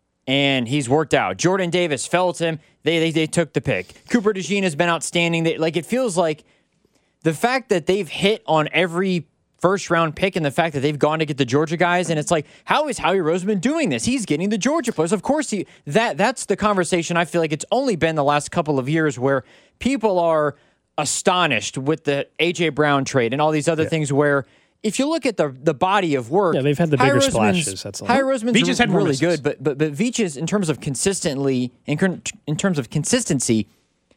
and he's worked out. Jordan Davis fell to him. They they, they took the pick. Cooper DeJean has been outstanding. They, like it feels like the fact that they've hit on every first round pick and the fact that they've gone to get the Georgia guys, and it's like, how is Howie Roseman doing this? He's getting the Georgia players. Of course, he that that's the conversation. I feel like it's only been the last couple of years where people are astonished with the A J Brown trade and all these other yeah. things where if you look at the the body of work, yeah, they've had the bigger splashes. That's all. Howie Roseman's Veach has had really misses. good, but but but Veach is in terms of consistently in, in terms of consistency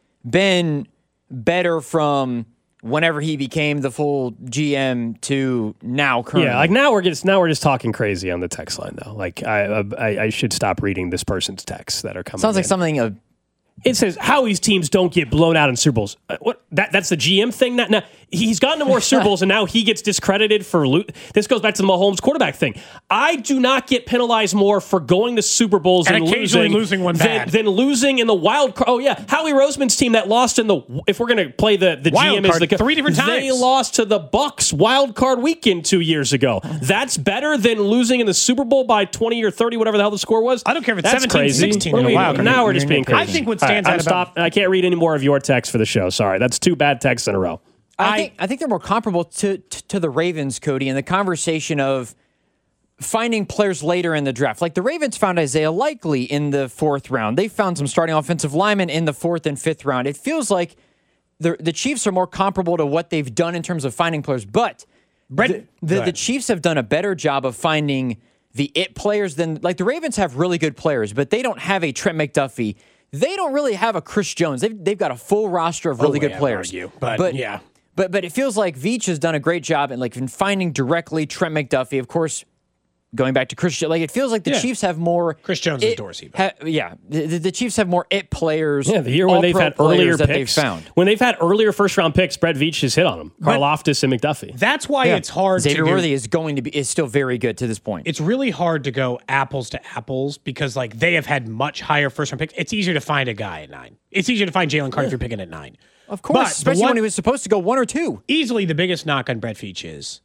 been better from whenever he became the full G M to now currently. Yeah, like now we're just now we're just talking crazy on the text line though. Like I I, I should stop reading this person's texts that are coming. Sounds like in. something of. It says Howie's teams don't get blown out in Super Bowls. Uh, what? That that's the G M thing. Now, now he's gotten to more Super Bowls, and now he gets discredited for. Lo- this goes back to the Mahomes quarterback thing. I do not get penalized more for going to Super Bowls and, and occasionally losing, losing one than, bad than losing in the wild card. Oh yeah, Howie Roseman's team that lost in the. If we're gonna play the the wild G M card, is the three different times. They lost to the Bucks wild card weekend two years ago. That's better than losing in the Super Bowl by twenty or thirty, whatever the hell the score was. I don't care if it's That's seventeen crazy. sixteen What in are a we- wild card. Now we're just being crazy. I think what All right, stands I'm out about stop. I can't read any more of your texts for the show. Sorry, that's two bad texts in a row. I, I- think I think they're more comparable to, to to the Ravens, Cody, in the conversation of finding players later in the draft. Like the Ravens found Isaiah Likely in the fourth round. They found some starting offensive linemen in the fourth and fifth round. It feels like the the Chiefs are more comparable to what they've done in terms of finding players, but Brett, the, the, the Chiefs have done a better job of finding the it players than like the Ravens have really good players, but they don't have a Trent McDuffie. They don't really have a Chris Jones. They've, they've got a full roster of really Oh, good yeah, players. argue, but, but yeah. But but it feels like Veach has done a great job in like in finding directly Trent McDuffie. Of course, going back to Chris, like it feels like the Yeah. Chiefs have more. Chris Jones is it, Dorsey. Ha, yeah, the, the, the Chiefs have more it players. Yeah, the year when they've all-pro had players earlier that picks. they've found. When they've had earlier first round picks, Brett Veach has hit on them. But- Karlaftis and McDuffie. That's why Yeah. it's hard Xavier to do. Worthy is going to be is still very good to this point. It's really hard to go apples to apples because like they have had much higher first round picks. It's easier to find a guy at nine. It's easier to find Jalen Carter if you're picking at nine. of course, But the especially one- when he was supposed to go one or two. Easily the biggest knock on Brett Veach is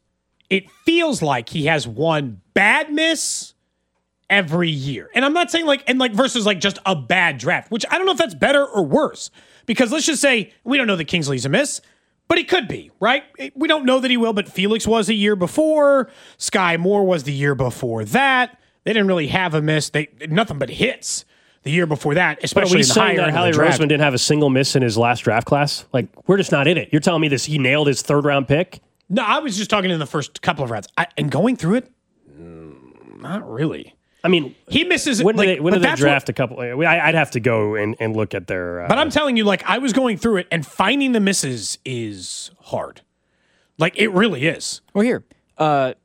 it feels like he has one bad miss every year. And I'm not saying like, and like versus like just a bad draft, which I don't know if that's better or worse. Because let's just say we don't know that Kingsley's a miss, but he could be, right? We don't know that he will, but Felix was a year before. Sky Moore was the year before that. They didn't really have a miss. They nothing but hits the year before that, especially but are we in the saying higher that end of the Howie draft. Roseman didn't have a single miss in his last draft class? Like, we're just not in it. You're telling me this? He nailed his third round pick? No, I was just talking in the first couple of rounds. I, and going through it, mm, not really. I mean, he misses. When like, did they, when but did they that's draft what, a couple? I, I'd have to go and, and look at their. Uh, But I'm telling you, like, I was going through it, and finding the misses is hard. Like, it really is. Well, here, uh,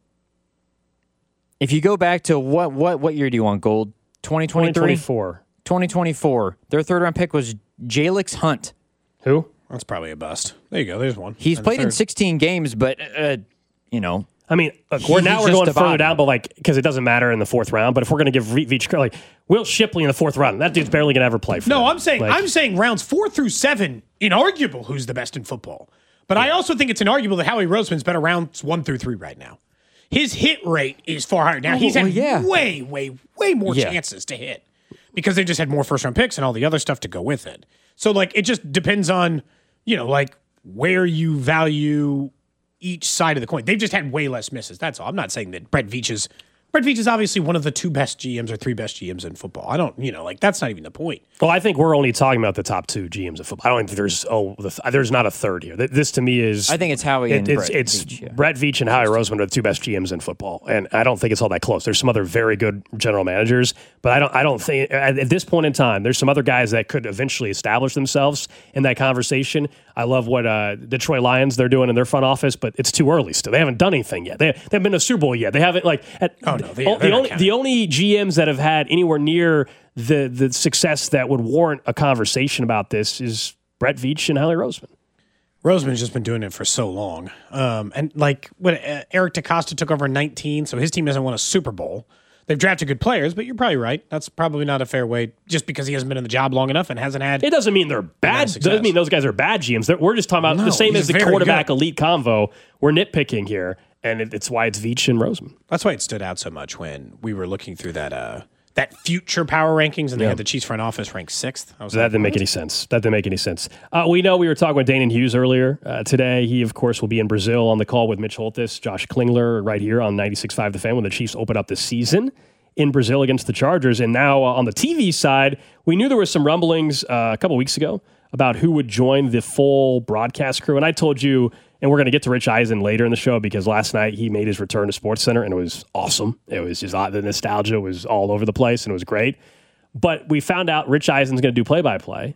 if you go back to what what what year do you want, Gold? twenty twenty-three? twenty twenty-four. twenty twenty-four. Their third round pick was Jalix Hunt. Who? That's probably a bust. There you go. There's one. He's And played in third. sixteen games, but, uh, you know. I mean, look, He- we're now he's we're just going a further bottom. down, but like, because it doesn't matter in the fourth round. But if we're going to give Ve- Veach, like, Will Shipley in the fourth round, that dude's barely going to ever play for No, them. I'm saying Like, I'm saying rounds four through seven, inarguable who's the best in football. But I also think it's inarguable that Howie Roseman's better rounds one through three right now. His hit rate is far higher. Now, Oh, he's had well, yeah. way, way, way more Yeah. chances to hit because they just had more first round picks and all the other stuff to go with it. So, like, it just depends on, you know, like where you value each side of the coin. They've just had way less misses. That's all. I'm not saying that Brett Veach is Brett Veach is obviously one of the two best G Ms or three best G Ms in football. I don't, you know, like that's not even the point. Well, I think we're only talking about the top two G Ms of football. I don't think there's oh, the th- there's not a third here. Th- This to me is. I think it's Howie and it, it's Brett it's Veach, yeah. Brett Veach and Howie Roseman are the two best G Ms in football, and I don't think it's all that close. There's some other very good general managers, but I don't I don't think at, at this point in time there's some other guys that could eventually establish themselves in that conversation. I love what uh, Detroit Lions they're doing in their front office, but it's too early still. They haven't done anything yet. They, they haven't been to a Super Bowl yet. They haven't like at, Oh, no, they- the they're not only counting. the only G Ms that have had anywhere near the the success that would warrant a conversation about this is Brett Veach and Howie Roseman. Roseman's just been doing it for so long. Um, and like what uh, Eric DeCosta took over in nineteen, so his team hasn't won a Super Bowl. They've drafted good players, but you're probably right. That's probably not a fair way just because he hasn't been in the job long enough and hasn't had. It doesn't mean they're bad. success. Doesn't mean those guys are bad G Ms. They're, we're just talking about No, the same he's as the very quarterback good. elite convo. We're nitpicking here, and it, it's why it's Veach and Roseman. That's why it stood out so much when we were looking through that uh, that future power rankings and they Yeah. had the Chiefs front office ranked sixth. I was So that like, didn't make any sense. That didn't make any sense. Uh, we know we were talking with Danon Hughes earlier uh, today. He, of course, will be in Brazil on the call with Mitch Holthus, Josh Klingler, right here on ninety-six point five The Fan when the Chiefs open up this season in Brazil against the Chargers. And now uh, on the T V side, we knew there were some rumblings uh, a couple weeks ago about who would join the full broadcast crew. And I told you, and we're going to get to Rich Eisen later in the show because last night he made his return to SportsCenter and it was awesome. It was just uh, the nostalgia was all over the place and it was great. But we found out Rich Eisen's going to do play-by-play,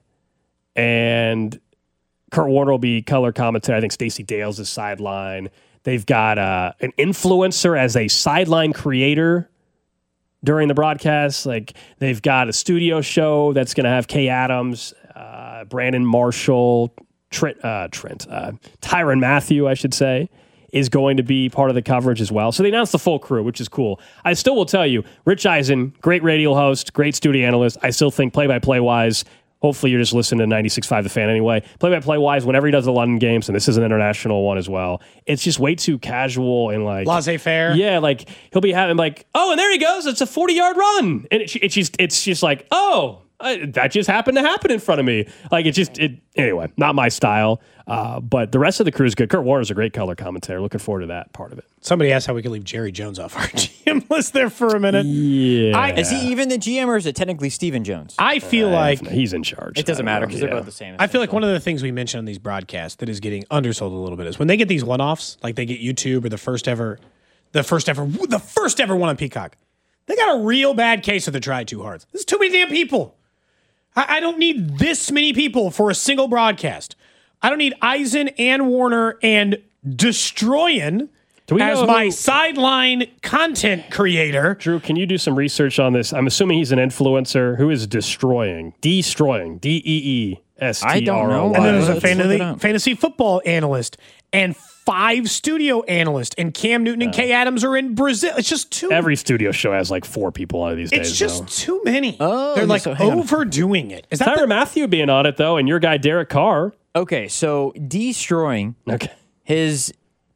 and Kurt Warner will be color commentary. I think Stacey Dales is sideline. They've got uh, an influencer as a sideline creator during the broadcast. Like they've got a studio show that's going to have Kay Adams, uh, Brandon Marshall, Trent, uh, Trent, uh, Tyrann Mathieu, I should say, is going to be part of the coverage as well. So they announced the full crew, which is cool. I still will tell you, Rich Eisen, great radio host, great studio analyst. I still think play-by-play wise, hopefully you're just listening to ninety-six point five The Fan anyway. Play-by-play wise, whenever he does the London games, and this is an international one as well, it's just way too casual and like laissez-faire. Yeah, like he'll be having like, oh, and there he goes. It's a forty-yard run, and it, it's just it's just like, oh, I, that just happened to happen in front of me. Like it just it anyway, not my style. Uh, but the rest of the crew is good. Kurt Warner's a great color commentator. Looking forward to that part of it. Somebody asked how we could leave Jerry Jones off our G M list there for a minute. Yeah, I, Is he even the G M or is it technically Stephen Jones? I feel like he's in charge. It doesn't I don't matter know. because Yeah. they're both the same. I feel like one of the things we mention on these broadcasts that is getting undersold a little bit is when they get these one-offs, like they get YouTube or the first ever, the first ever, the first ever one on Peacock. They got a real bad case of the try too hard. There's too many damn people. I, I don't need this many people for a single broadcast. I don't need Eisen and Warner and Destroyin' Do we as know my who- sideline content creator. Drew, can you do some research on this? I'm assuming he's an influencer who is destroying, destroying, D E E S T R O Y. I don't know. And then there's a Let's look it fantasy, up. fantasy football analyst and five studio analysts, and Cam Newton and Kay Adams are in Brazil. It's just too. Every studio show has like four people on it these it's days. just though. too many. Oh, They're like so hang on. overdoing it. Is that Tyrann the, Mathieu being on it though, and your guy Derek Carr. Okay, so destroying Okay. his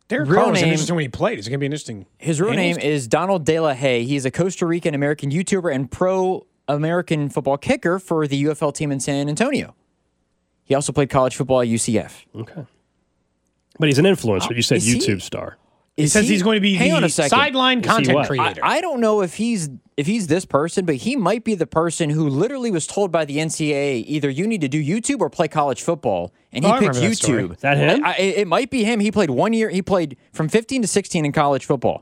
Derek real Carr was name, interesting when he played. It's going to be interesting. His real analyst. name is Donald De La Haye. He's a Costa Rican American YouTuber and pro American football kicker for the U F L team in San Antonio. He also played college football at U C F. Okay. But he's an influencer. You said Is he- YouTube star. He Is says he's going to be hang on the a second. sideline Is he content what? creator. I, I don't know if he's if he's this person, but he might be the person who literally was told by the N C double A either you need to do YouTube or play college football, and he Oh, I picked remember that story. YouTube. Is that him? I, I, it might be him. He played one year. He played from fifteen to sixteen in college football.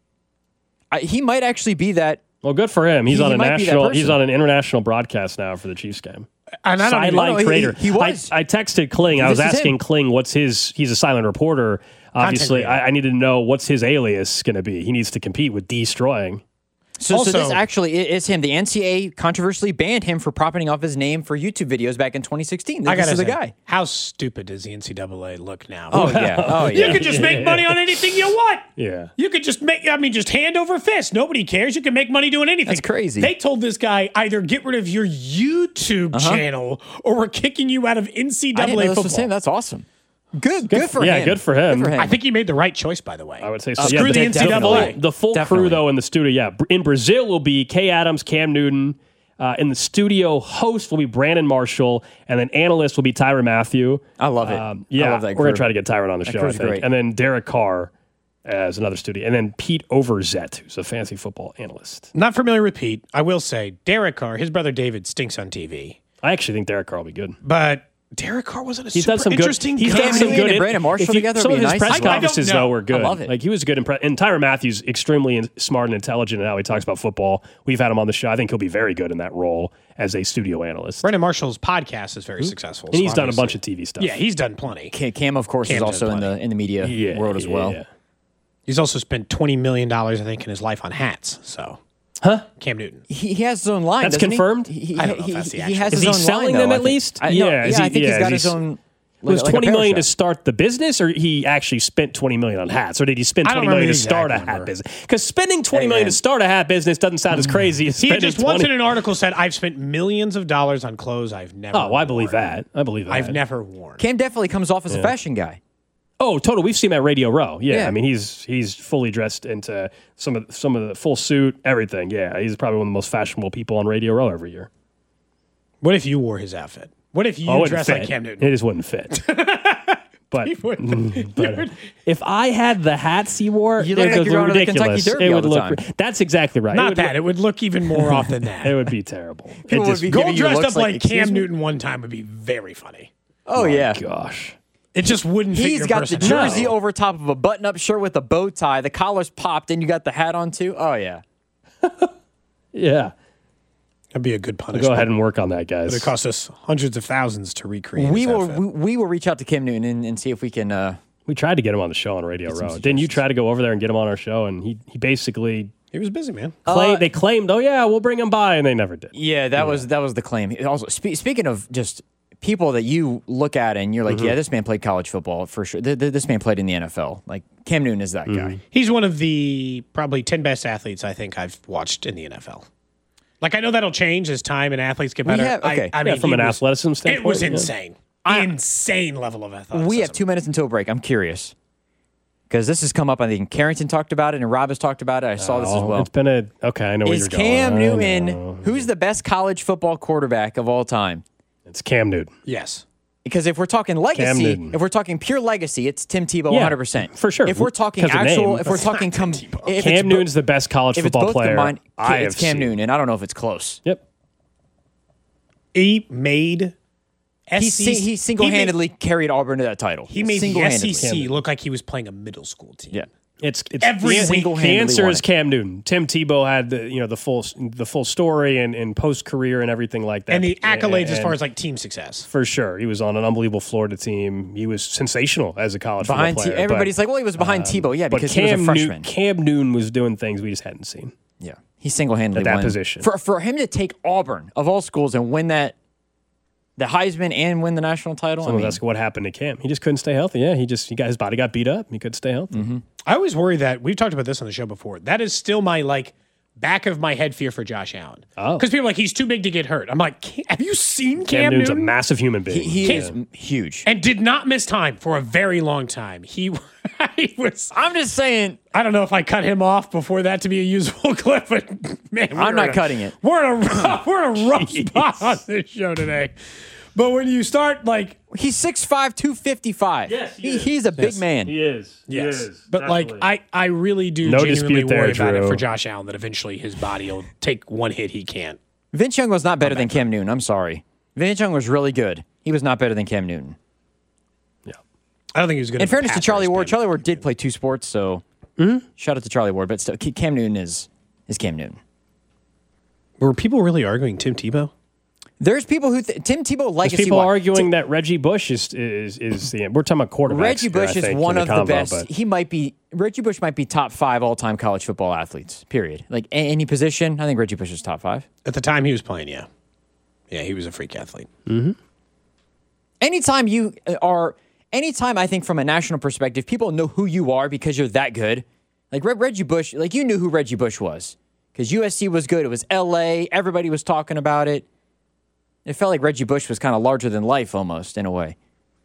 I, he might actually be that. Well, good for him. He's He- on he a might be that national. person. He's on an international broadcast now for the Chiefs game. and I don't even, Sideline know, he- creator. he was. I, I texted Kling. I This was is asking him. Kling what's his. He's a silent reporter. Obviously, creator. I, I needed to know what's his alias going to be. He needs to compete with Destroying. So, so this Also- actually i- is him. The N C double A controversially banned him for profiting off his name for YouTube videos back in twenty sixteen. I This gotta is the say, guy. how stupid does the N C double A look now? Oh yeah. Oh yeah. You could just make money on anything you want. Yeah. You could just make, I mean, just hand over fist. Nobody cares. You can make money doing anything. That's crazy. They told this guy either get rid of your YouTube channel or we're kicking you out of N C I didn't double know A this was football. him. That's awesome. Good. Good, for yeah, him. good for him. Good for him. I think he made the right choice, by the way. I would say so. Uh, yeah, screw the the, N C double A. The full, the full Definitely. crew, though, in the studio. Yeah. Br- In Brazil will be Kay Adams, Cam Newton. Uh, in the studio, host will be Brandon Marshall. And then analyst will be Tyrann Mathieu. I love it. Um, yeah. I love that We're going crew. to try to get Tyrann on the show, I crew's think. great. And then Derek Carr as another studio. And then Pete Overzet, who's a fantasy football analyst. Not familiar with Pete. I will say, Derek Carr, his brother David, stinks on T V. I actually think Derek Carr will be good. But Derek Carr wasn't a He's super done some good. interesting He's guy. done some Cam good. Newton and Brandon Marshall if you- together Some would of be his nice press as well. conferences I don't though know. were good. I love it. Like he was good. In pre- and Tyrann Mathieu's extremely in- smart and intelligent in how he talks about football. We've had him on the show. I think he'll be very good in that role as a studio analyst. Brandon Marshall's podcast is very successful. And he's so done a obviously- bunch of T V stuff. Yeah, he's done plenty. Cam, Cam, of course, Cam's is done also in the plenty. in the media Yeah, world as yeah, well. yeah. He's also spent twenty million dollars, I think, in his life on hats. So, Huh? Cam Newton. He, he has his own line. That's doesn't he? confirmed? He, he, I don't know if he, that's the he actual- has Is his he own selling line, them though, at I think. least? I, Yeah, no, is yeah, he- I think yeah, he's got is his he- own. Was like- like a twenty million apparel to shop. start the business, or he actually spent twenty million on hats, or did he spend I don't twenty million remember to the start a exact hat number. business? Because spending twenty Hey, million man. to start a hat business doesn't sound as crazy as He spending just once in twenty. an article said, I've spent millions of dollars on clothes I've never Oh, well, I believe worn. that. I believe that. I've never worn. Cam definitely comes off as a fashion guy. Oh, totally. We've seen him at Radio Row. Yeah, Yeah. I mean, he's he's fully dressed into some of some of the full suit, everything. Yeah, he's probably one of the most fashionable people on Radio Row every year. What if you wore his outfit? What if you Oh, it wouldn't dressed fit. like Cam Newton? It just wouldn't fit. But, wouldn't. but uh, if I had the hats he wore, You look it like would you're look going to the Kentucky ridiculous. Derby It all would the look. time. That's exactly right. Not it would that. Look, It would look even more off than that. it would be terrible. It People would just, be Gold giving you dressed looks up like, like "Excuse Cam me?" Newton one time would be very funny. Oh, yeah. gosh. It just wouldn't fit He's your got the personality. jersey over top of a button-up shirt with a bow tie. The collar's popped, and you got the hat on too. Oh yeah. Yeah. That'd be a good Go punishment. ahead and work on that, guys. It cost us hundreds of thousands to recreate. We his will outfit. we, we will reach out to Cam Newton and, and see if we can. Uh, We tried to get him on the show on Radio Row. Didn't you try to go over there and get him on our show? And he he basically He was busy, man. claimed, Uh, they claimed, oh yeah, we'll bring him by, and they never did. yeah, that was that was the claim. Also, spe- speaking of just people that you look at and you're like, Mm-hmm. yeah, this man played college football for sure. Th- th- this man played in the N F L. Like Cam Newton is that Mm-hmm. guy. He's one of the probably ten best athletes I think I've watched in the N F L. Like I know that'll change as time and athletes get We better. have- okay. I, I Yeah, mean, from he an was- athleticism standpoint, it was yeah. insane, insane level of athleticism. We have two minutes until break. I'm curious because this has come up. I think Carrington talked about it and Rob has talked about it. I saw this as Oh, well. It's been a okay. I know where Is you're going. Cam I Newton know. who's the best college football quarterback of all time? It's Cam Newton. Yes. Because if we're talking legacy, Newton. if we're talking pure legacy, it's Tim Tebow, Yeah, one hundred percent for sure. If we're talking Because of actual, name. if we're That's talking, not com- Tim Tebow. if it's Cam bo- Newton's the best college if it's football both player combined, I it's have Cam seen. Newton, and I don't know if it's close. Yep. He made He, S E C. si- he single-handedly carried Auburn to that title. He made, he made the S single-handedly. E C look like he was playing a middle school team. Yeah. It's it's Every the, week. the Single-handedly answer won is it. Cam Newton. Tim Tebow had the you know the full the full story and, and post career and everything like that. And the accolades as And- far as like team success. for sure, he was on an unbelievable Florida team. He was sensational as a college Behind football T- player. everybody's but, like, well, he was behind Tebow. Yeah, but because Cam he was a Newt- freshman. Cam Newton was doing things we just hadn't seen. Yeah, he single-handedly At that won. position. For for him to take Auburn of all schools and win that, the Heisman and win the national title. Some I of mean, that's what happened to Cam. He just couldn't stay healthy. Yeah, he just he got his body got beat up. He couldn't stay healthy. Mm-hmm. I always worry that we've talked about this on the show before. That is still my like back of my head fear for Josh Allen. Oh. Because people are like, he's too big to get hurt. I'm like, have you seen Cam, Cam Newton's Newton? a massive human being. He, he Cam- is huge. And did not miss time for a very long time. He, he was. I'm just saying. I don't know if I cut him off before that to be a usable clip, but man, I'm not in a, cutting it. We're in a rough, we're in a rough spot on this show today. But when you start like He's six five, two fifty-five. Yes, he he, is. he's a big Yes. man. He is. He yes, is. but Definitely. like I, I really do No genuinely dispute there, worry about it Drew. for Josh Allen that eventually his body will take one hit he can't. Vince Young was not better than Cam Newton. I'm sorry. Vince Young was really good. He was not better than Cam Newton. Yeah. I don't think he was good. In fairness to Charlie Ward, Charlie Ward did play two sports, so Mm-hmm. shout out to Charlie Ward. But still, Cam Newton is is Cam Newton. Were people really arguing Tim Tebow? There's people who th- Tim Tebow There's legacy. people wa- arguing that Reggie Bush is is is the we're talking about quarterbacks. Reggie here, Bush I is think, one in of the combo, best. but- He might be Reggie Bush might be top five all time college football athletes. Period. Like a- any position, I think Reggie Bush is top five. At the time he was playing, yeah. Yeah, he was a freak athlete. Anytime you are, anytime I think from a national perspective, people know who you are because you're that good. Like Re- Reggie Bush, like you knew who Reggie Bush was because U S C was good. It was L A. Everybody was talking about it. It felt like Reggie Bush was kind of larger than life almost in a way.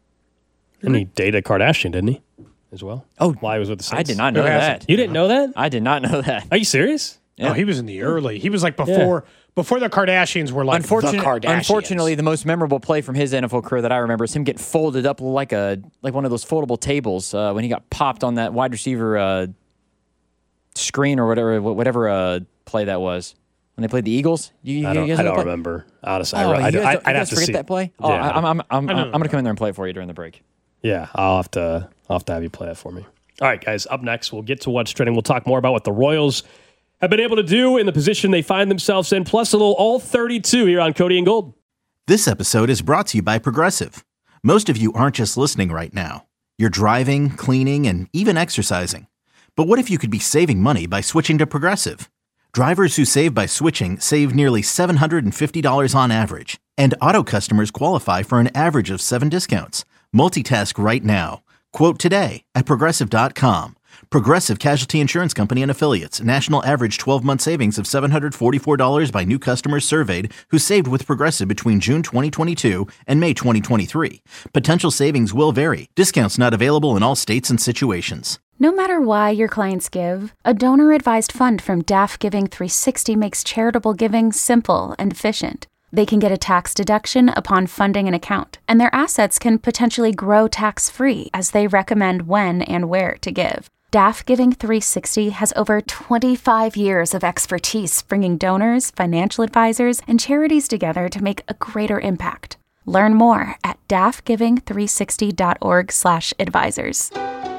And he dated Kardashian, didn't he? As well. Oh, while he was with the Saints. I did not know Who hasn't? that. You didn't know that? I did not know that. Are you serious? Yeah. Oh, he was in the early. He was like before before the Kardashians were like Unfortunate- the Kardashians. Unfortunately, the most memorable play from his N F L career that I remember is him getting folded up like a like one of those foldable tables uh, when he got popped on that wide receiver uh, screen or whatever whatever uh, play that was when they played the Eagles. You, I you don't, guys I know don't the play? remember. Honestly, Oh, I, I, you I, guys, I'd don't- you have guys to forget see that play. Oh, Yeah. I, I'm I'm I'm, I know I'm going to come in there and play it for you during the break. Yeah, I'll have to. I'll have to have you play that for me. All right, guys. Up next, we'll get to what's trending. We'll talk more about what the Royals have been able to do in the position they find themselves in, plus a little all thirty-two here on Cody and Gold. This episode is brought to you by Progressive. Most of you aren't just listening right now. You're driving, cleaning, and even exercising. But what if you could be saving money by switching to Progressive? Drivers who save by switching save nearly seven hundred fifty dollars on average. And auto customers qualify for an average of seven discounts. Multitask right now. Quote today at Progressive dot com. Progressive Casualty Insurance Company and Affiliates. National average twelve-month savings of seven hundred forty-four dollars by new customers surveyed who saved with Progressive between June twenty twenty-two and May twenty twenty-three. Potential savings will vary. Discounts not available in all states and situations. No matter why your clients give, a donor-advised fund from D A F Giving three sixty makes charitable giving simple and efficient. They can get a tax deduction upon funding an account, and their assets can potentially grow tax-free as they recommend when and where to give. D A F Giving three sixty has over twenty-five years of expertise bringing donors, financial advisors, and charities together to make a greater impact. Learn more at D A F giving three sixty dot org slash advisors.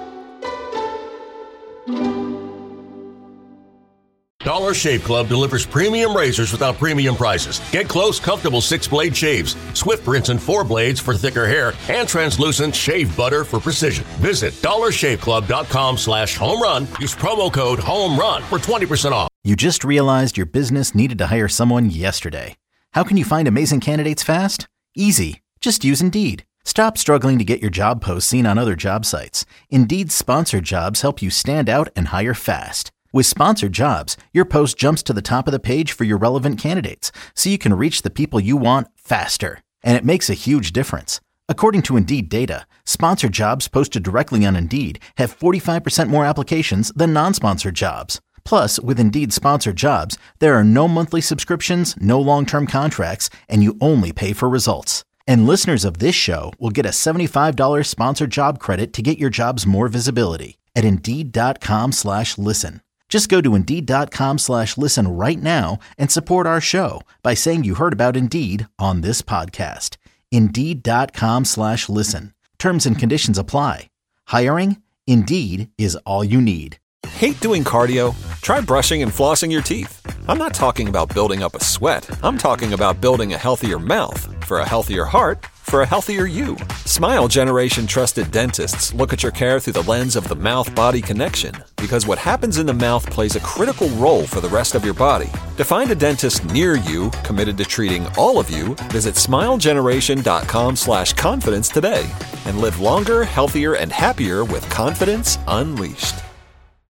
Dollar Shave Club delivers premium razors without premium prices. Get close, comfortable six-blade shaves, Swift rinse and four blades for thicker hair, and translucent shave butter for precision. Visit dollar shave club dot com slash home run. Use promo code HOMERUN for twenty percent off. You just realized your business needed to hire someone yesterday. How can you find amazing candidates fast? Easy. Just use Indeed. Stop struggling to get your job posts seen on other job sites. Indeed's sponsored jobs help you stand out and hire fast. With sponsored jobs, your post jumps to the top of the page for your relevant candidates, so you can reach the people you want faster. And it makes a huge difference. According to Indeed data, sponsored jobs posted directly on Indeed have forty-five percent more applications than non-sponsored jobs. Plus, with Indeed sponsored jobs, there are no monthly subscriptions, no long-term contracts, and you only pay for results. And listeners of this show will get a seventy-five dollars sponsored job credit to get your jobs more visibility at Indeed.com slash listen. Just go to Indeed.com slash listen right now and support our show by saying you heard about Indeed on this podcast. Indeed.com slash listen. Terms and conditions apply. Hiring? Indeed is all you need. Hate doing cardio? Try brushing and flossing your teeth. I'm not talking about building up a sweat. I'm talking about building a healthier mouth. For a healthier heart, for a healthier you. Smile Generation trusted dentists look at your care through the lens of the mouth-body connection, because what happens in the mouth plays a critical role for the rest of your body. To find a dentist near you committed to treating all of you, visit smilegeneration.com slash confidence today and live longer, healthier, and happier with confidence unleashed.